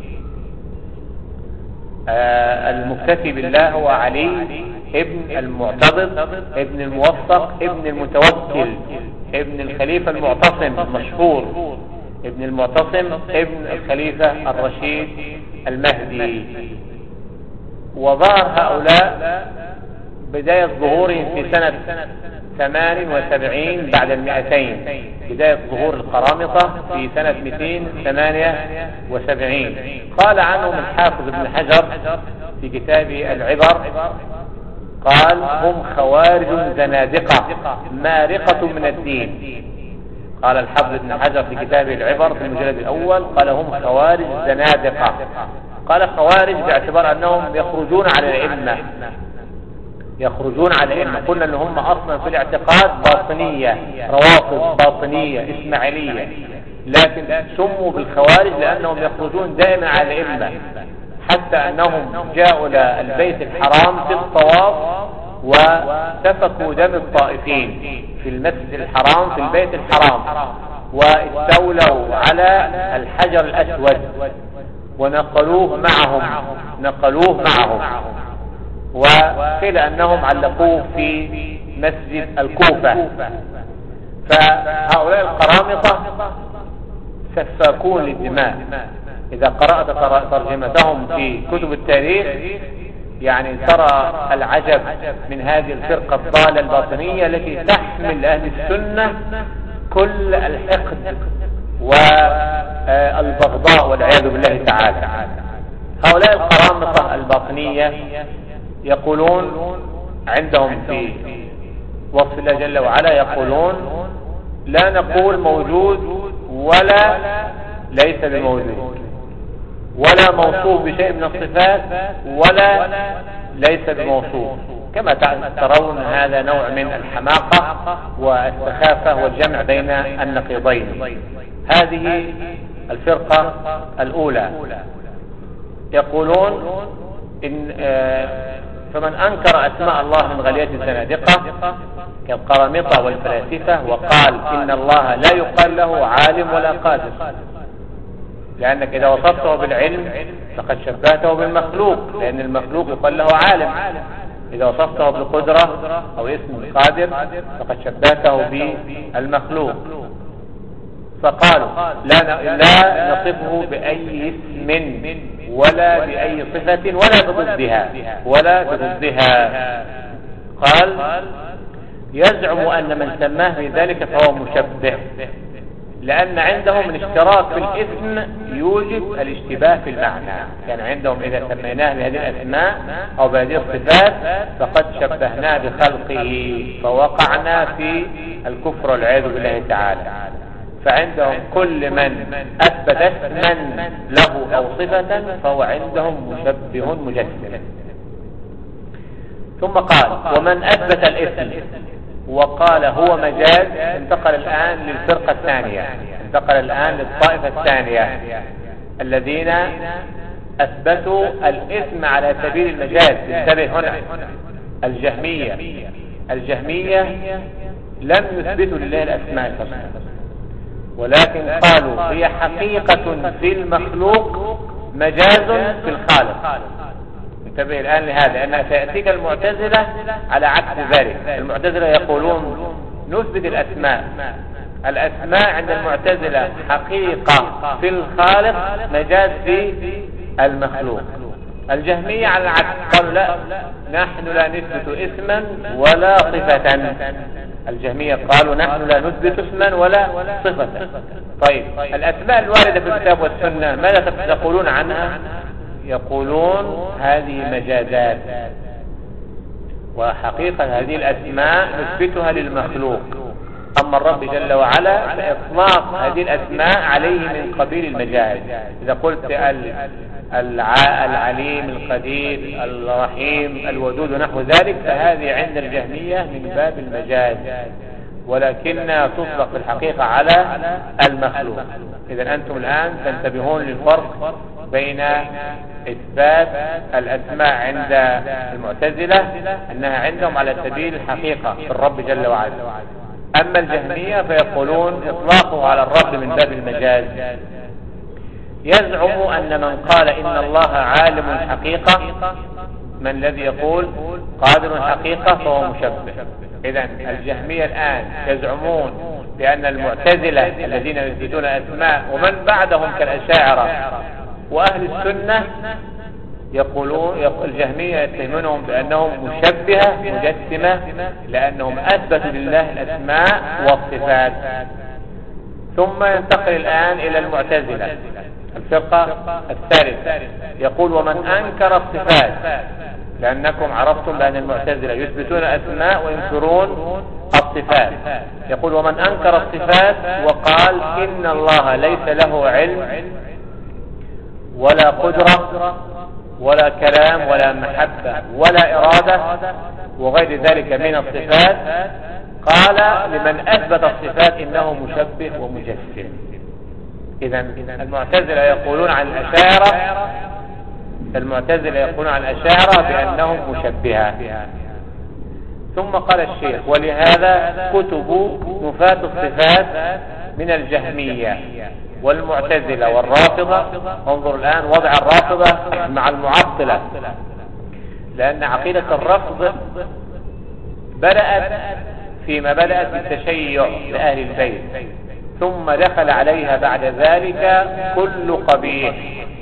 [SPEAKER 1] آه المكتفي بالله هو علي ابن المعتضد ابن الموفق ابن المتوكل ابن الخليفة المعتصم المشهور ابن المعتصم ابن الخليفة الرشيد المهدي. وظهر هؤلاء بداية ظهورهم في سنة ثمان وسبعين بعد المئتين، بداية ظهور القرامطة في سنة مئتين وثمانية وسبعين. قال عنهم الحافظ ابن حجر في كتابه العبر، قال: هم خوارج زنادقة مارقة من الدين. قال الحافظ ابن حجر في كتابه العبر في المجلد الأول، قال: هم خوارج زنادقة. قال خوارج باعتبار أنهم يخرجون على الأئمة، يخرجون على الأئمة. قلنا أن هم أصلا في الاعتقاد باطنية، روافض باطنية إسماعيلية، لكن سموا بالخوارج لأنهم يخرجون دائما على الأئمة، حتى أنهم جاءوا إلى البيت الحرام في الطواف وسفكوا دم الطائفين في المسجد الحرام في البيت الحرام، واستولوا على الحجر الأسود ونقلوه معهم نقلوه معهم وقيل أنهم علقوه في مسجد الكوفة. فهؤلاء القرامطة سفاكون للدماء. إذا قرأت ترجمتهم في كتب التاريخ يعني ترى العجب من هذه الفرقة الضالة الباطنية التي تحمل أهل السنة كل الحقد والبغضاء والعياذ بالله تعالى. هؤلاء القرامطة الباطنية يقولون عندهم في وصف الله جل وعلا، يقولون: لا نقول موجود ولا ليس بموجود، ولا موصوف بشيء من الصفات ولا ليس بموصوف. كما ترون هذا نوع من الحماقة والسخافة والجمع بين النقيضين. هذه الفرقة الأولى يقولون إن فمن أنكر أسماء الله من غالية الزنادقة كالقرامطة والفلاسفة وقال إن الله لا يقال له عالم ولا قادر، لأنك إذا وصفته بالعلم فقد شبهته بالمخلوق، لأن المخلوق يقال له عالم. إذا وصفته بالقدرة أو اسم القادر فقد شبهته بالمخلوق. فقالوا لا لا نصفه بأي اسم ولا بأي صفة ولا بضدها ولا بضدها. قال: يزعم أن من سماه بذلك فهو مشبه، لأن عندهم الاشتراك في الاسم يوجد الاشتباه في المعنى. يعني عندهم إذا سميناه بهذه الأسماء أو بهذه الصفات فقد شبهناه بخلقه فوقعنا في الكفر والعياذ بالله تعالى. فعندهم كل من أثبت اسما له أو صفة فهو عندهم مشبه مجسم. ثم قال: ومن أثبت الاسم وقال هو مجاز انتقل الآن للفرقة الثانية، انتقل الآن للطائفة الثانية الذين أثبتوا الاسم على سبيل المجاز. انتبه هنا، الجهمية الجهمية لم يثبتوا لله الأسماء الحسنى، ولكن قالوا هي حقيقة في المخلوق مجاز في الخالق. انتبه الآن لهذا، لأنها تأتيك المعتزلة على عكس ذلك. المعتزلة يقولون نثبت الأسماء الأسماء عند المعتزلة حقيقة في الخالق مجاز في المخلوق. الجهمية على العكس قالوا لا، نحن لا نثبت اسما ولا صفة. الجهمية قالوا نحن لا نثبت اسما ولا صفة. طيب الأسماء الواردة في الكتاب والسنة ماذا تقولون عنها؟ يقولون هذه مجازات، وحقيقة هذه الأسماء نثبتها للمخلوق. أما الرب جل وعلا فإطلاق هذه الأسماء عليه من قبيل المجاز. إذا قلت العليم القدير الرحيم الودود ونحو ذلك فهذه عند الجهمية من باب المجاز، ولكنها تطلق في الحقيقة على المخلوق. إذا أنتم الآن تنتبهون للفرق بين إثبات الأسماء عند المعتزلة أنها عندهم على سبيل الحقيقة في الرب جل وعلا، أما الجهمية فيقولون إطلاقه على الرب من باب المجاز. يزعم أن من قال إن الله عالم حقيقة، من الذي يقول قادر حقيقة فهو مشبه. إذن الجهمية الآن يزعمون بأن المعتزلة الذين يثبتون أسماء ومن بعدهم كالأشاعرة وأهل السنة يقولون الجهمية يتهمونهم بأنهم مشبهة مجسمة، لأنهم أثبتوا لله الأسماء والصفات. ثم ينتقل الآن إلى المعتزلة الفرقة الثالثة، يقول ومن أنكر الصفات، لأنكم عرفتم بأن المعتزلة يثبتون أسماء وينكرون الصفات. يقول ومن أنكر الصفات وقال إن الله ليس له علم ولا قدرة ولا كلام ولا محبة ولا إرادة وغير ذلك من الصفات، قال لمن أثبت الصفات إنه مشبه ومجسم. إذن المعتزلة يقولون عن الأشاعرة المعتزلة يقولون عن الأشاعرة بأنهم مشبهة. ثم قال الشيخ ولهذا كتب نفاة الصفات من الجهمية والمعتزلة والرافضة. انظر الآن وضع الرافضة مع المعطلة، لأن عقيدة الرفض بدأت فيما بدأت بالتشيع لأهل البيت، ثم دخل عليها بعد ذلك كل قبيح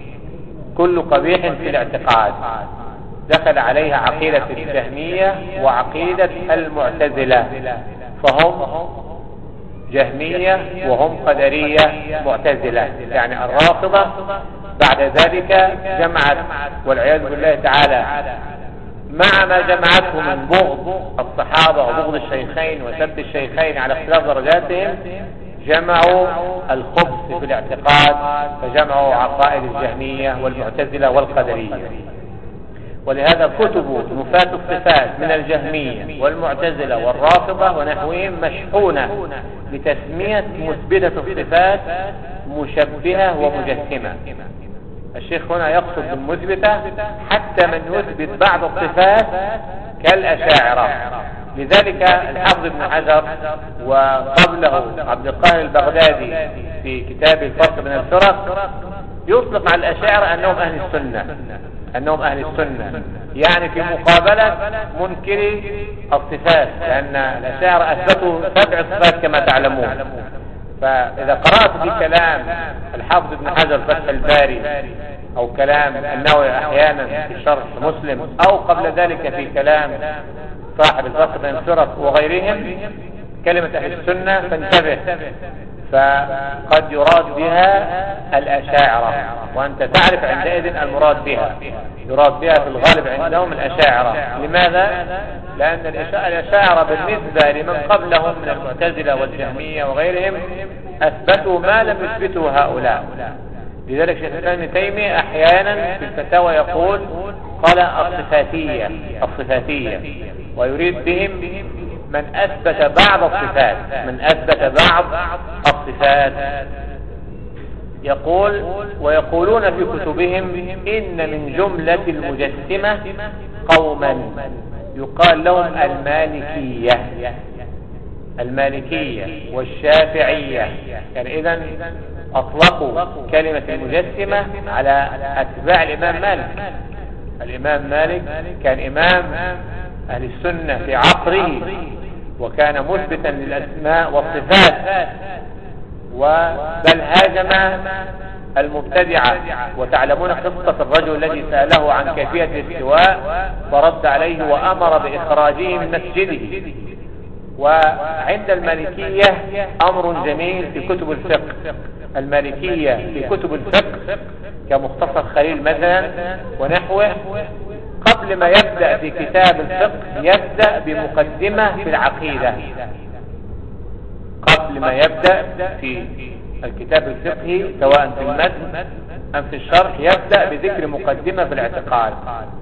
[SPEAKER 1] كل قبيح في الاعتقاد. دخل عليها عقيدة الجهمية وعقيدة المعتزلة، فهم جهمية وهم قدرية معتزلة. يعني الرافضة بعد ذلك جمعت والعياذ بالله تعالى مع ما جمعته من بغض الصحابة وبغض الشيخين وسب الشيخين على اختلاف درجاتهم، جمعوا الخبث في الاعتقاد، فجمعوا عقائد الجهمية والمعتزلة والقدرية. ولهذا كتب نفاة الصفات من الجهمية والمعتزلة والرافضة ونحوهم مشحونة بتسمية مثبتة الصفات مشبهة ومجسمة. الشيخ هنا يقصد بالمثبتة حتى من يثبت بعض الصفات كالأشاعرة. لذلك الحافظ ابن حجر وقبله عبد القاهر البغدادي في كتاب الفرق بين الفرق يطلق على الأشاعرة أنهم أهل السنة أنهم أهل السنة يعني في مقابلة منكري الصفات، لأن الأشاعرة أثبتوا سبع صفات كما تعلمون. فإذا قرأت في كلام الحافظ ابن حجر فتح الباري أو كلام النووي أحيانا في شرح مسلم أو قبل ذلك في كلام صاحب الفرق بين الفرق وغيرهم كلمة أهل السنة فانتبه، فقد يراد بها الأشاعرة، وأنت تعرف عندئذ المراد بها. يراد بها في الغالب عندهم الأشاعرة. لماذا؟ لأن الأشاعرة بالنسبة لمن قبلهم من المعتزلة والجهمية وغيرهم أثبتوا ما لم يثبتوا هؤلاء. لذلك شيخ الإسلام ابن تيمية أحيانا في الفتاوى يقول قال الصفاتية الصفاتية ويريد بهم من أثبت بعض الصفات من أثبت بعض الصفات. يقول ويقولون في كتبهم إن من جملة المجسمة قوما يقال لهم المالكية المالكية والشافعية. يعني إذن أطلقوا كلمة المجسمة على أتباع الإمام مالك. الإمام مالك كان إمام أهل السنة في عصره، وكان مثبتا للأسماء والصفات، وبل هاجم المبتدعة. وتعلمون قصة الرجل الذي سأله عن كيفية الاستواء فرد عليه وأمر بإخراجه من مسجده. وعند المالكية أمر جميل في كتب الفقه. المالكية في كتب الفقه كمختصر خليل مثلا ونحوه، قبل ما يبدأ في كتاب الفقه يبدأ بمقدمة في العقيدة. قبل ما يبدأ في الكتاب الفقهي سواء في المتن أم في الشرح يبدأ بذكر مقدمة في الاعتقاد.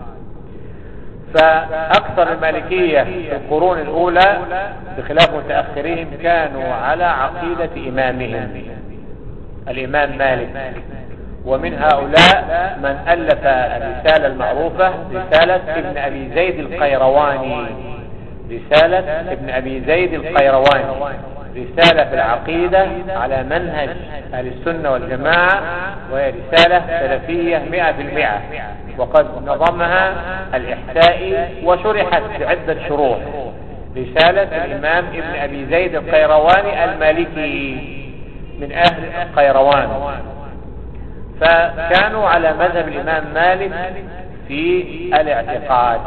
[SPEAKER 1] فأكثر المالكية في القرون الأولى بخلاف متأخرين كانوا على عقيدة إمامهم الإمام مالك. ومن هؤلاء من ألف الرسالة المعروفة رسالة ابن أبي زيد القيرواني رسالة ابن أبي زيد القيرواني رسالة في العقيدة على منهج أهل السنة والجماعة، وهي رسالة سلفية مئة في المئة، وقد نظمها الإحسائي وشرحت بعدة شروح. رسالة الإمام ابن أبي زيد القيرواني المالكي من أهل القيروان، فكانوا على مذهب الإمام مالك في الاعتقاد.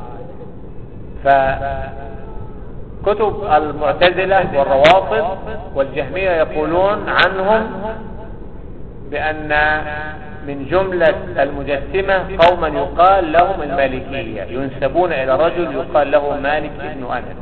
[SPEAKER 1] فكتب المعتزلة والروافض والجهمية يقولون عنهم بأن من جملة المجسمة قوما يقال لهم المالكية، ينسبون إلى رجل يقال له مالك ابن أنس.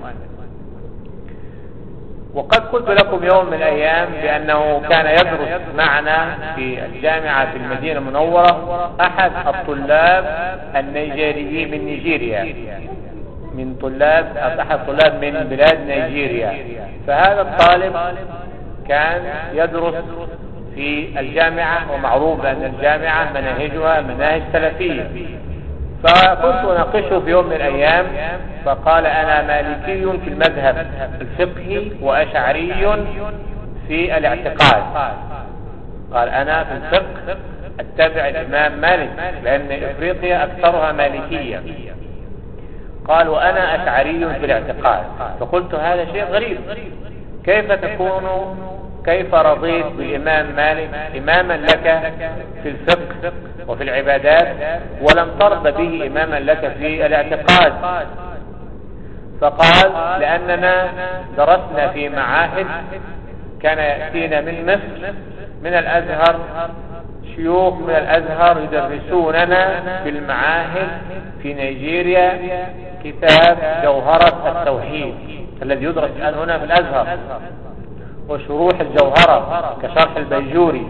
[SPEAKER 1] وقد قلت لكم يوم من الأيام بأنه كان يدرس معنا في الجامعة في المدينة المنورة أحد الطلاب النيجيريين من نيجيريا، من طلاب أحد طلاب من بلاد نيجيريا. فهذا الطالب كان يدرس في الجامعة، ومعروف بأن الجامعة مناهجها مناهج سلفية. فكنت أناقشه في يوم من الأيام فقال أنا مالكي في المذهب الفقهي وأشعري في الاعتقاد. قال أنا في الفقه أتبع الإمام مالك لأن إفريقيا أكثرها مالكية. قال وأنا أشعري في الاعتقاد. فقلت هذا شيء غريب، كيف تكون كيف رضيت بالإمام مالك إماما لك في الفقه وفي العبادات ولم ترضى به إماما لك في الاعتقاد؟ فقال لأننا درسنا في معاهد، كان يأتينا من مصر من الأزهر شيوخ من الأزهر يدرسوننا في المعاهد في نيجيريا كتاب جوهرة التوحيد الذي يدرس الآن هنا في الأزهر، وشروح الجوهرة كشرح البيجوري.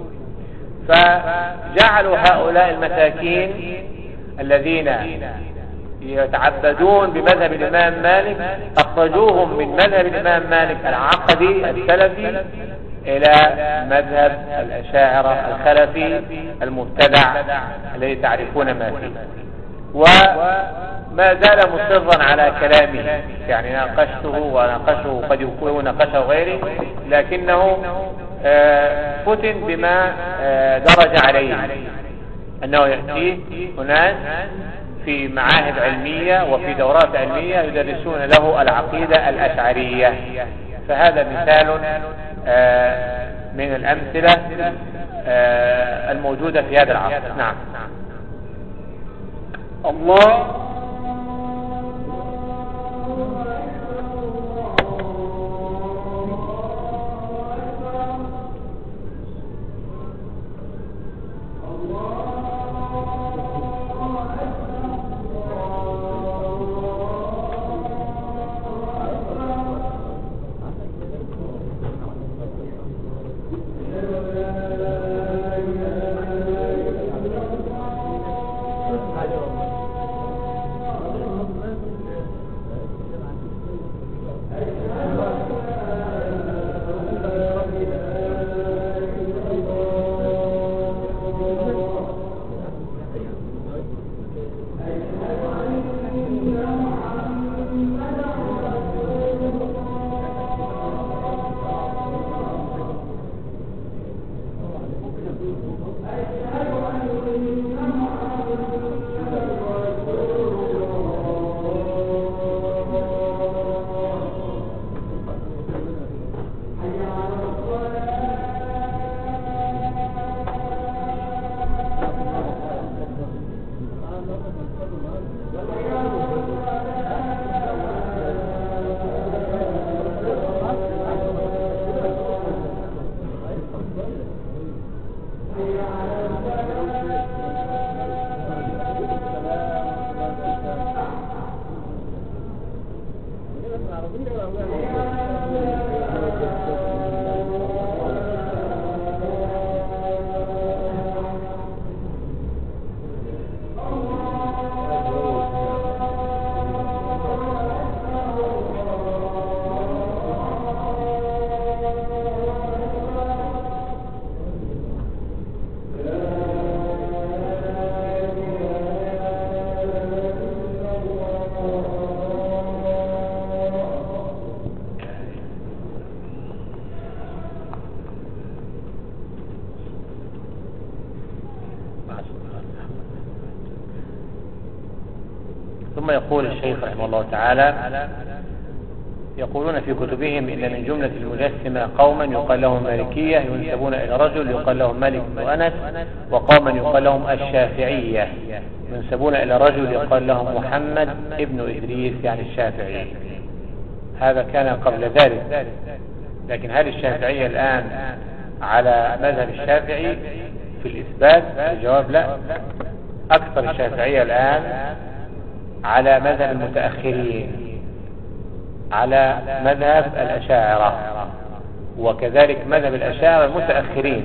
[SPEAKER 1] فجعلوا هؤلاء المساكين الذين يتعبدون بمذهب الإمام مالك أخرجوهم من مذهب الإمام مالك العقدي السلفي إلى مذهب الأشاعرة الخلفي المبتدع الذي تعرفون ما فيه. وما زال مصرا على كلامه، يعني ناقشته وناقشه قد يكون ناقشه غيري، لكنه فتن بما درج عليه، أنه يأتيه أناس في معاهد علمية وفي دورات علمية يدرسون له العقيدة الأشعرية. فهذا مثال من الأمثلة الموجودة في هذا العصر. نعم. الله ثم يقول الشيخ رحمه الله تعالى: يقولون في كتبهم إن من جملة المجسمة قوما يقال لهم مالكية ينسبون إلى رجل يقال لهم مالك بن أنس، وقوما يقال لهم الشافعية ينسبون إلى رجل يقال لهم محمد ابن إدريس يعني الشافعي. هذا كان قبل ذلك، لكن هل الشافعية الآن على مذهب الشافعي في الإثبات؟ الجواب لا. أكثر الشافعية الآن على مذهب المتأخرين، على مذهب الأشاعرة، وكذلك مذهب الأشاعرة المتأخرين.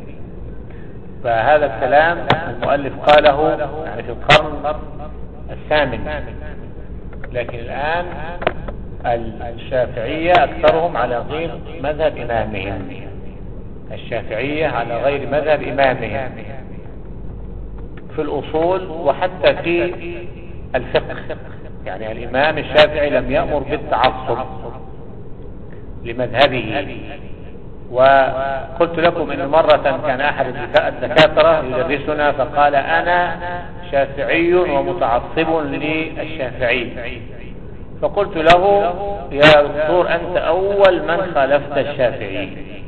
[SPEAKER 1] فهذا الكلام المؤلف قاله يعني في القرن الثامن، لكن الآن الشافعية أكثرهم على غير مذهب إمامهم، الشافعية على غير مذهب إمامهم في الأصول وحتى في الفقه. يعني الإمام الشافعي لم يأمر بالتعصب لمذهبه. وقلت لكم إن مرة كان أحد الدكاترة يدرسنا فقال: أنا شافعي ومتعصب للشافعي. فقلت له: يا دكتور، أنت أول من خالفت الشافعي،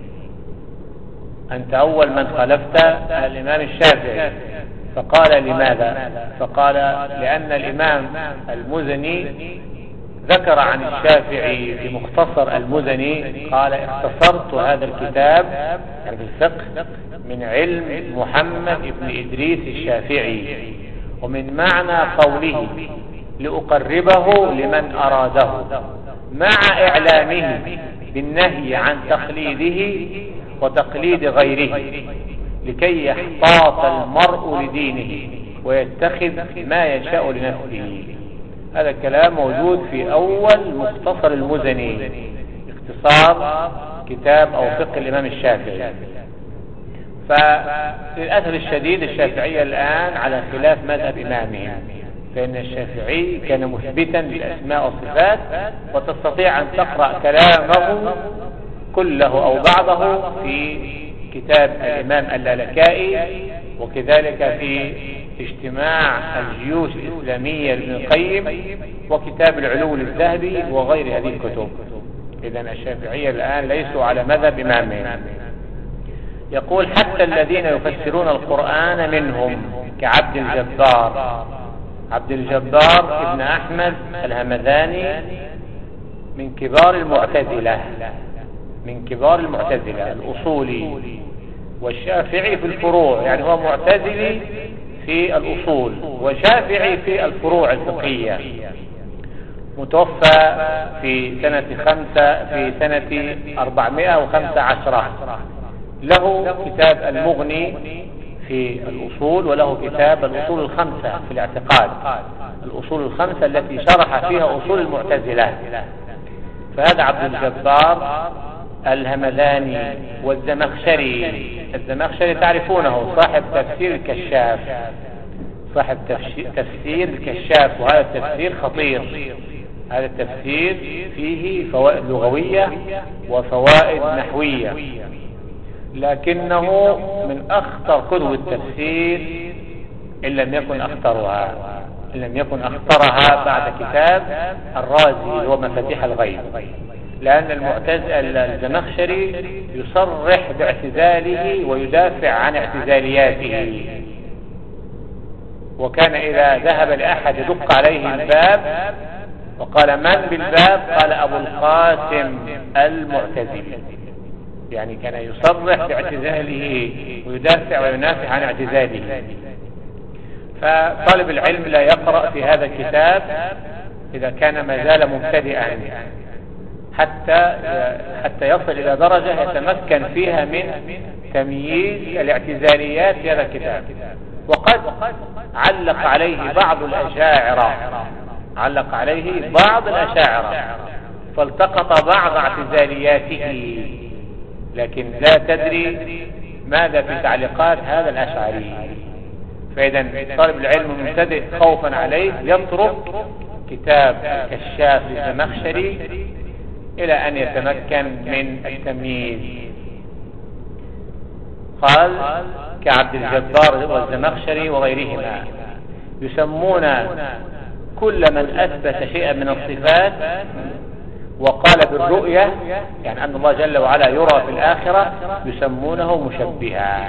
[SPEAKER 1] أنت أول من خالفت الإمام الشافعي. فقال: لماذا؟ فقال: لأن الإمام المزني ذكر عن الشافعي في مختصر المزني، قال: اختصرت هذا الكتاب يعني في الفقه من علم محمد بن إدريس الشافعي، ومن معنى قوله لأقربه لمن أراده، مع إعلامه بالنهي عن تقليده وتقليد غيره، لكي يحتاط المرء لدينه ويتخذ ما يشاء لنفسه. هذا الكلام موجود في أول مختصر المزني، اختصار كتاب أو فقه الإمام الشافعي. فللأسف الشديد الشافعية الآن على خلاف مذهب إمامهم، فإن الشافعي كان مثبتا للأسماء والصفات، وتستطيع أن تقرأ كلامه كله أو بعضه في كتاب الإمام اللالكائي، وكذلك في اجتماع الجيوش الإسلامية لابن القيم، وكتاب العلو للذهبي وغير هذه الكتب. إذن الشافعية الآن ليسوا على مذهب إمامهم. يقول: حتى الذين يفسرون القرآن منهم كعبد الجبار. عبد الجبار ابن أحمد الهمذاني من كبار المعتزلة، من كبار المعتزلة الأصولي، والشافعي في الفروع، يعني هو معتزلي في الأصول وشافعي في الفروع الفقهية. متوفى في سنة خمسة في سنة أربعمائة وخمسة عشر. له كتاب المغني في الأصول، وله كتاب الأصول الخمسة في الاعتقاد، الأصول الخمسة التي شرح فيها أصول المعتزلة. فهذا عبد الجبار الهمذاني. والزمخشري، الزمخشري تعرفونه، صاحب تفسير الكشاف، صاحب تفسير الكشاف، وهذا التفسير خطير. هذا التفسير فيه فوائد لغوية وفوائد نحوية، لكنه من أخطر كتب التفسير إن لم يكن أخطرها، إن لم يكن أخطرها بعد كتاب الرازي هو مفاتيح الغيب. لأن المعتزل الزمخشري يصرح باعتزاله ويدافع عن اعتزالياته، وكان إذا ذهب لأحد يدق عليه الباب وقال من بالباب؟ قال أبو القاسم المعتزلي، يعني كان يصرح باعتزاله ويدافع وينافع عن اعتزاله. فطالب العلم لا يقرأ في هذا الكتاب إذا كان ما زال مبتدئا حتى حتى يصل إلى درجة يتمكن فيها من تمييز الاعتزاليات في هذا الكتاب. وقد علق عليه بعض الأشاعرة علق عليه بعض الأشاعرة فالتقط بعض اعتزالياته، لكن لا تدري ماذا في تعليقات هذا الأشعري. فإذا طالب العلم المبتدئ خوفا عليه يترك كتاب الكشاف للزمخشري إلى أن يتمكن من التمييز. قال كعبد الجبار والزمخشري وغيرهما يسمون كل من أثبت شيئا من الصفات وقال بالرؤية، يعني أن الله جل وعلا يرى في الآخرة، يسمونه مشبها.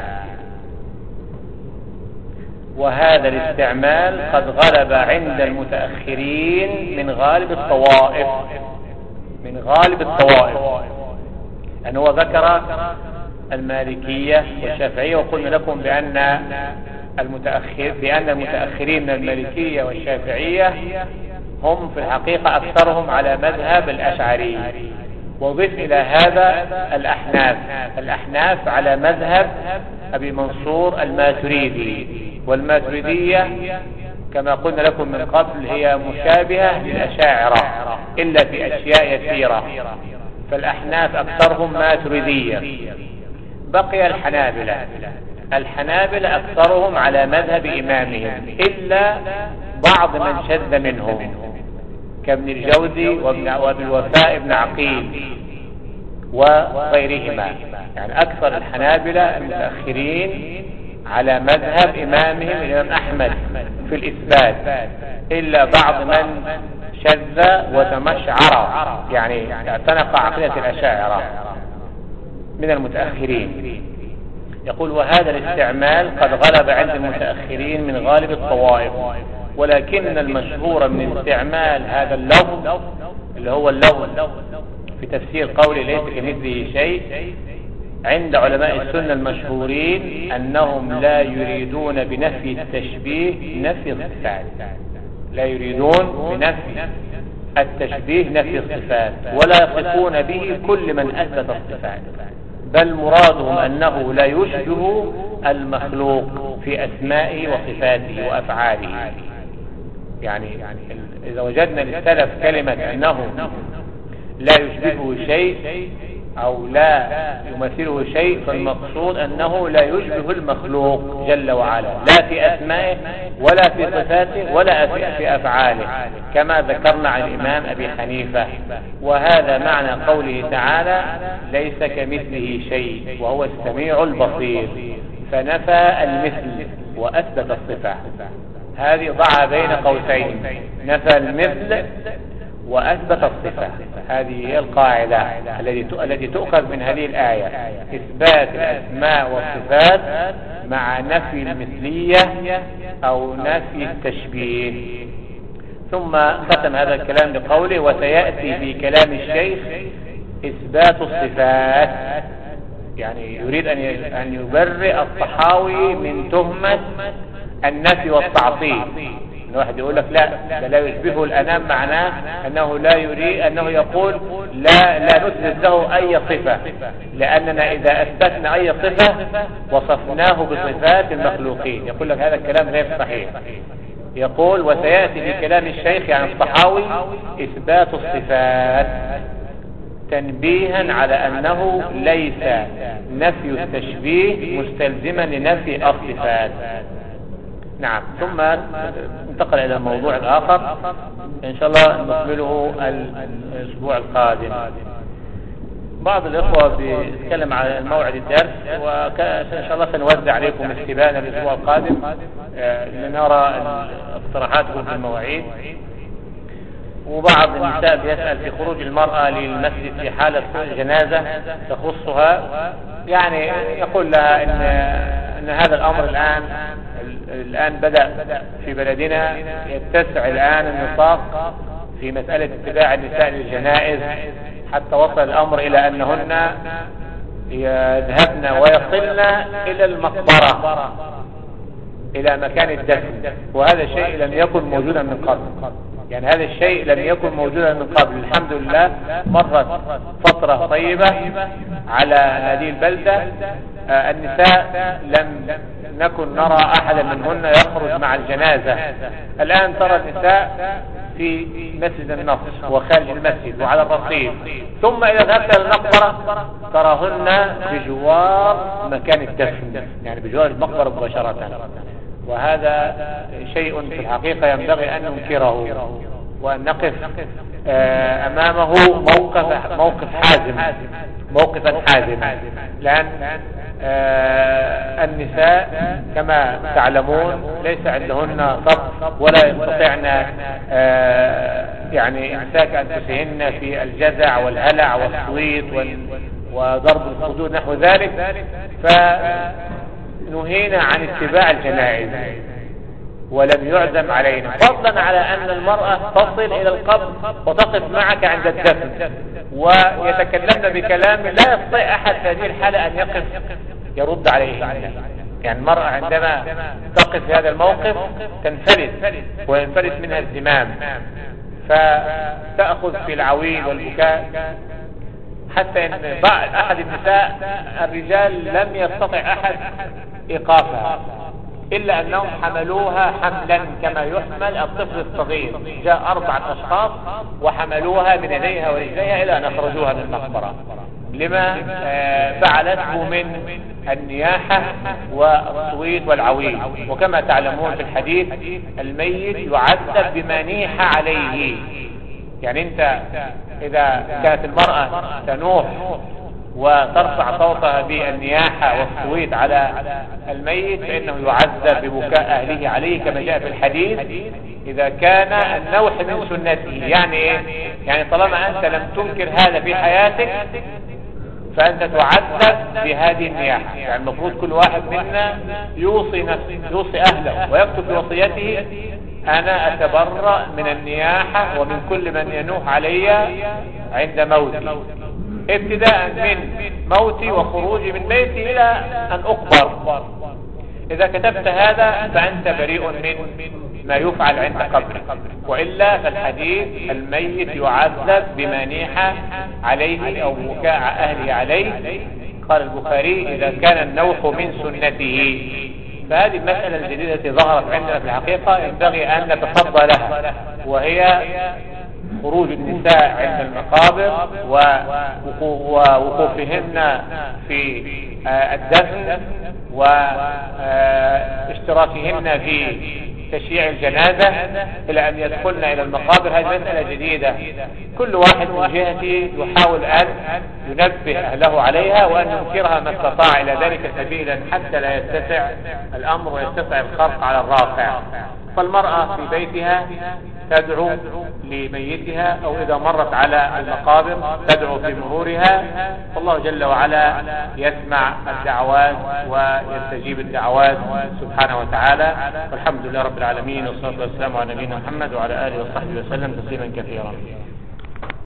[SPEAKER 1] وهذا الاستعمال قد غلب عند المتأخرين من غالب الطوائف من غالب الطوائف أنه ذكر المالكية والشافعية، وقلنا لكم بأن المتأخر بأن المتأخرين من المالكية والشافعية هم في الحقيقة أكثرهم على مذهب الأشعري. وضيف إلى هذا الأحناف الأحناف على مذهب أبي منصور الماتريدي، والماتريدية كما قلنا لكم من قبل هي مشابهة للأشاعرة إلا في أشياء يسيرة، فالأحناف أكثرهم ماتريدية. بقي الحنابلة الحنابلة أكثرهم على مذهب إمامهم إلا بعض من شذ منهم كابن الجوزي وابن الوفاء بن عقيل وغيرهما. يعني أكثر الحنابلة المتأخرين على مذهب إمامهم الإمام أحمد في الإثبات، إلا بعض من شذ وتمشعر، يعني اعتنق عقيدة الأشاعرة من المتأخرين. يقول وهذا الاستعمال قد غلب عند المتأخرين من غالب الطوائف، ولكن المشهور من استعمال هذا اللفظ اللي هو اللفظ في تفسير قوله ليس كمثله شيء عند علماء السنة المشهورين أنهم لا يريدون بنفي التشبيه نفي الصفات، لا يريدون بنفي التشبيه نفي الصفات، ولا يصفون به كل من أثبت الصفات، بل مرادهم أنه لا يشبه المخلوق في أسمائه وصفاته وأفعاله. يعني إذا وجدنا للسلف كلمة أنه لا يشبهه شيء أو لا يمثله شيء، فالمقصود أنه لا يشبه المخلوق جل وعلا لا في أسمائه ولا في صفاته ولا في أفعاله، كما ذكرنا عن الإمام أبي حنيفة. وهذا معنى قوله تعالى ليس كمثله شيء وهو السميع البصير، فنفى المثل وأثبت الصفة. هذه ضع بين قوسين، نفى المثل وأثبت الصفة. هذه هي القاعدة التي تؤخذ من هذه الآية، إثبات الأسماء والصفات مع نفي المثلية أو نفي التشبيه. ثم ختم هذا الكلام بقوله وسيأتي في كلام الشيخ إثبات الصفات، يعني يريد أن يبرئ الطحاوي من تهمة النفي والتعطيل. إن واحد يقول لك لا ده لا يشبهه الأنام، معناه أنه لا يريد أنه يقول لا لا نثبت له أي صفة، لأننا إذا أثبتنا أي صفة وصفناه بصفات المخلوقين. يقول لك هذا الكلام غير صحيح. يقول وسيأتي في كلام الشيخ يعني الطحاوي إثبات الصفات، تنبيها على أنه ليس نفي التشبيه مستلزما لنفي الصفات. نعم. ثم انتقل إلى الموضوع الآخر إن شاء الله نكمله الأسبوع القادم. بعض الإخوة بيتكلم عن موعد الدرس، وإن شاء الله سنوزع عليكم استبانة الأسبوع القادم لنرى اقتراحاتكم في المواعيد. وبعض النساء بيسأل في خروج المرأة للمسجد في حالة جنازة تخصها، يعني يقول لها إن, إن هذا الأمر الآن الآن بدأ في بلدنا يتسع الآن النطاق في مسألة اتباع النساء للجنائز، حتى وصل الأمر إلى أنهن يذهبن ويصلن إلى المقبرة، إلى مكان الدفن، وهذا شيء لم يكن موجودا من قبل. يعني هذا الشيء لم يكن موجودا من قبل. الحمد لله مرت فترة طيبة على هذه البلدة، آه النساء لم نكن نرى أحدا منهن يخرج مع الجنازة. الآن ترى النساء في مسجد النصر وخارج المسجد وعلى الرصيف، ثم إذا ذهبت إلى المقبرة تراهن بجوار مكان الدفن، يعني بجوار المقبرة مباشرة. وهذا شيء في الحقيقة ينبغي أن ننكره وأن نقف أمامه موقف موقف حازم موقفا حازما، لأن النساء كما تعلمون ليس عندهن صبر ولا يستطعن يعني إمساك أنفسهن في الجزع والهلع والصويت وضرب الخدود نحو ذلك، فنهينا عن اتباع الجنائز ولم يعزم علينا، فضلا على أن المرأة تصل إلى القبر وتقف معك عند الدفن ويتكلمن بكلام لا يستطيع أحد في هذه الحالة أن يقف يرد عليه. يعني المرأة عندما تقف في هذا الموقف تنفلت وينفلت منها الزمام، فتأخذ في العويل والبكاء، حتى ان بعض احد النساء الرجال لم يستطع احد ايقافها الا انهم حملوها حملا كما يحمل الطفل الصغير. جاء اربعة اشخاص وحملوها من يديها ورجليها الى ان اخرجوها من المقبرة لما فعلته من النياحة والصويت والعويل. وكما تعلمون في الحديث الميت يعذب بما نيح عليه، يعني انت اذا كانت المرأة تنوح وترفع صوتها بالنياحة والصويت على الميت فإنه يعذب ببكاء أهله عليه كما جاء في الحديث إذا كان النوح من سنته. يعني إيه؟ يعني طالما أنت لم تنكر هذا في حياتك فأنت تعذب بهذه النياحة. يعني المفروض كل واحد منا يوصي نفسه يوصي أهله ويكتب في وصيته أنا أتبرأ من النياحة ومن كل من ينوح علي عند موتي، ابتداء من موتي وخروجي من بيتي إلى أن أقبر. إذا كتبت هذا فأنت بريء من ما يفعل عند قبرك، وإلا فالحديث الميت يعذب بما نيح عليه أو بكاء أهله عليه. قال البخاري إذا كان النوح من سنته. فهذه المسألة الجديدة التي ظهرت عندنا في الحقيقة ينبغي أن نتصدى لها، وهي خروج النساء عند المقابر ووقوفهن في الدفن واشتراكهن في تشييع الجنازة إلى أن يدخلن إلى المقابر. هذه مسألة جديدة كل واحد من جهته يحاول أن ينبه أهله عليها وأن ينكرها ما استطاع إلى ذلك سبيلا حتى لا يتسع الأمر ويتسع الخرق على الراقع. فالمرأة في بيتها تدعو لميتها أو إذا مرت على المقابر تدعو في مرورها، والله جل وعلا يسمع الدعوات ويستجيب الدعوات سبحانه وتعالى. والحمد لله رب العالمين، والصلاة والسلام على نبينا محمد وعلى آله وصحبه وسلم تسليما كثيرا.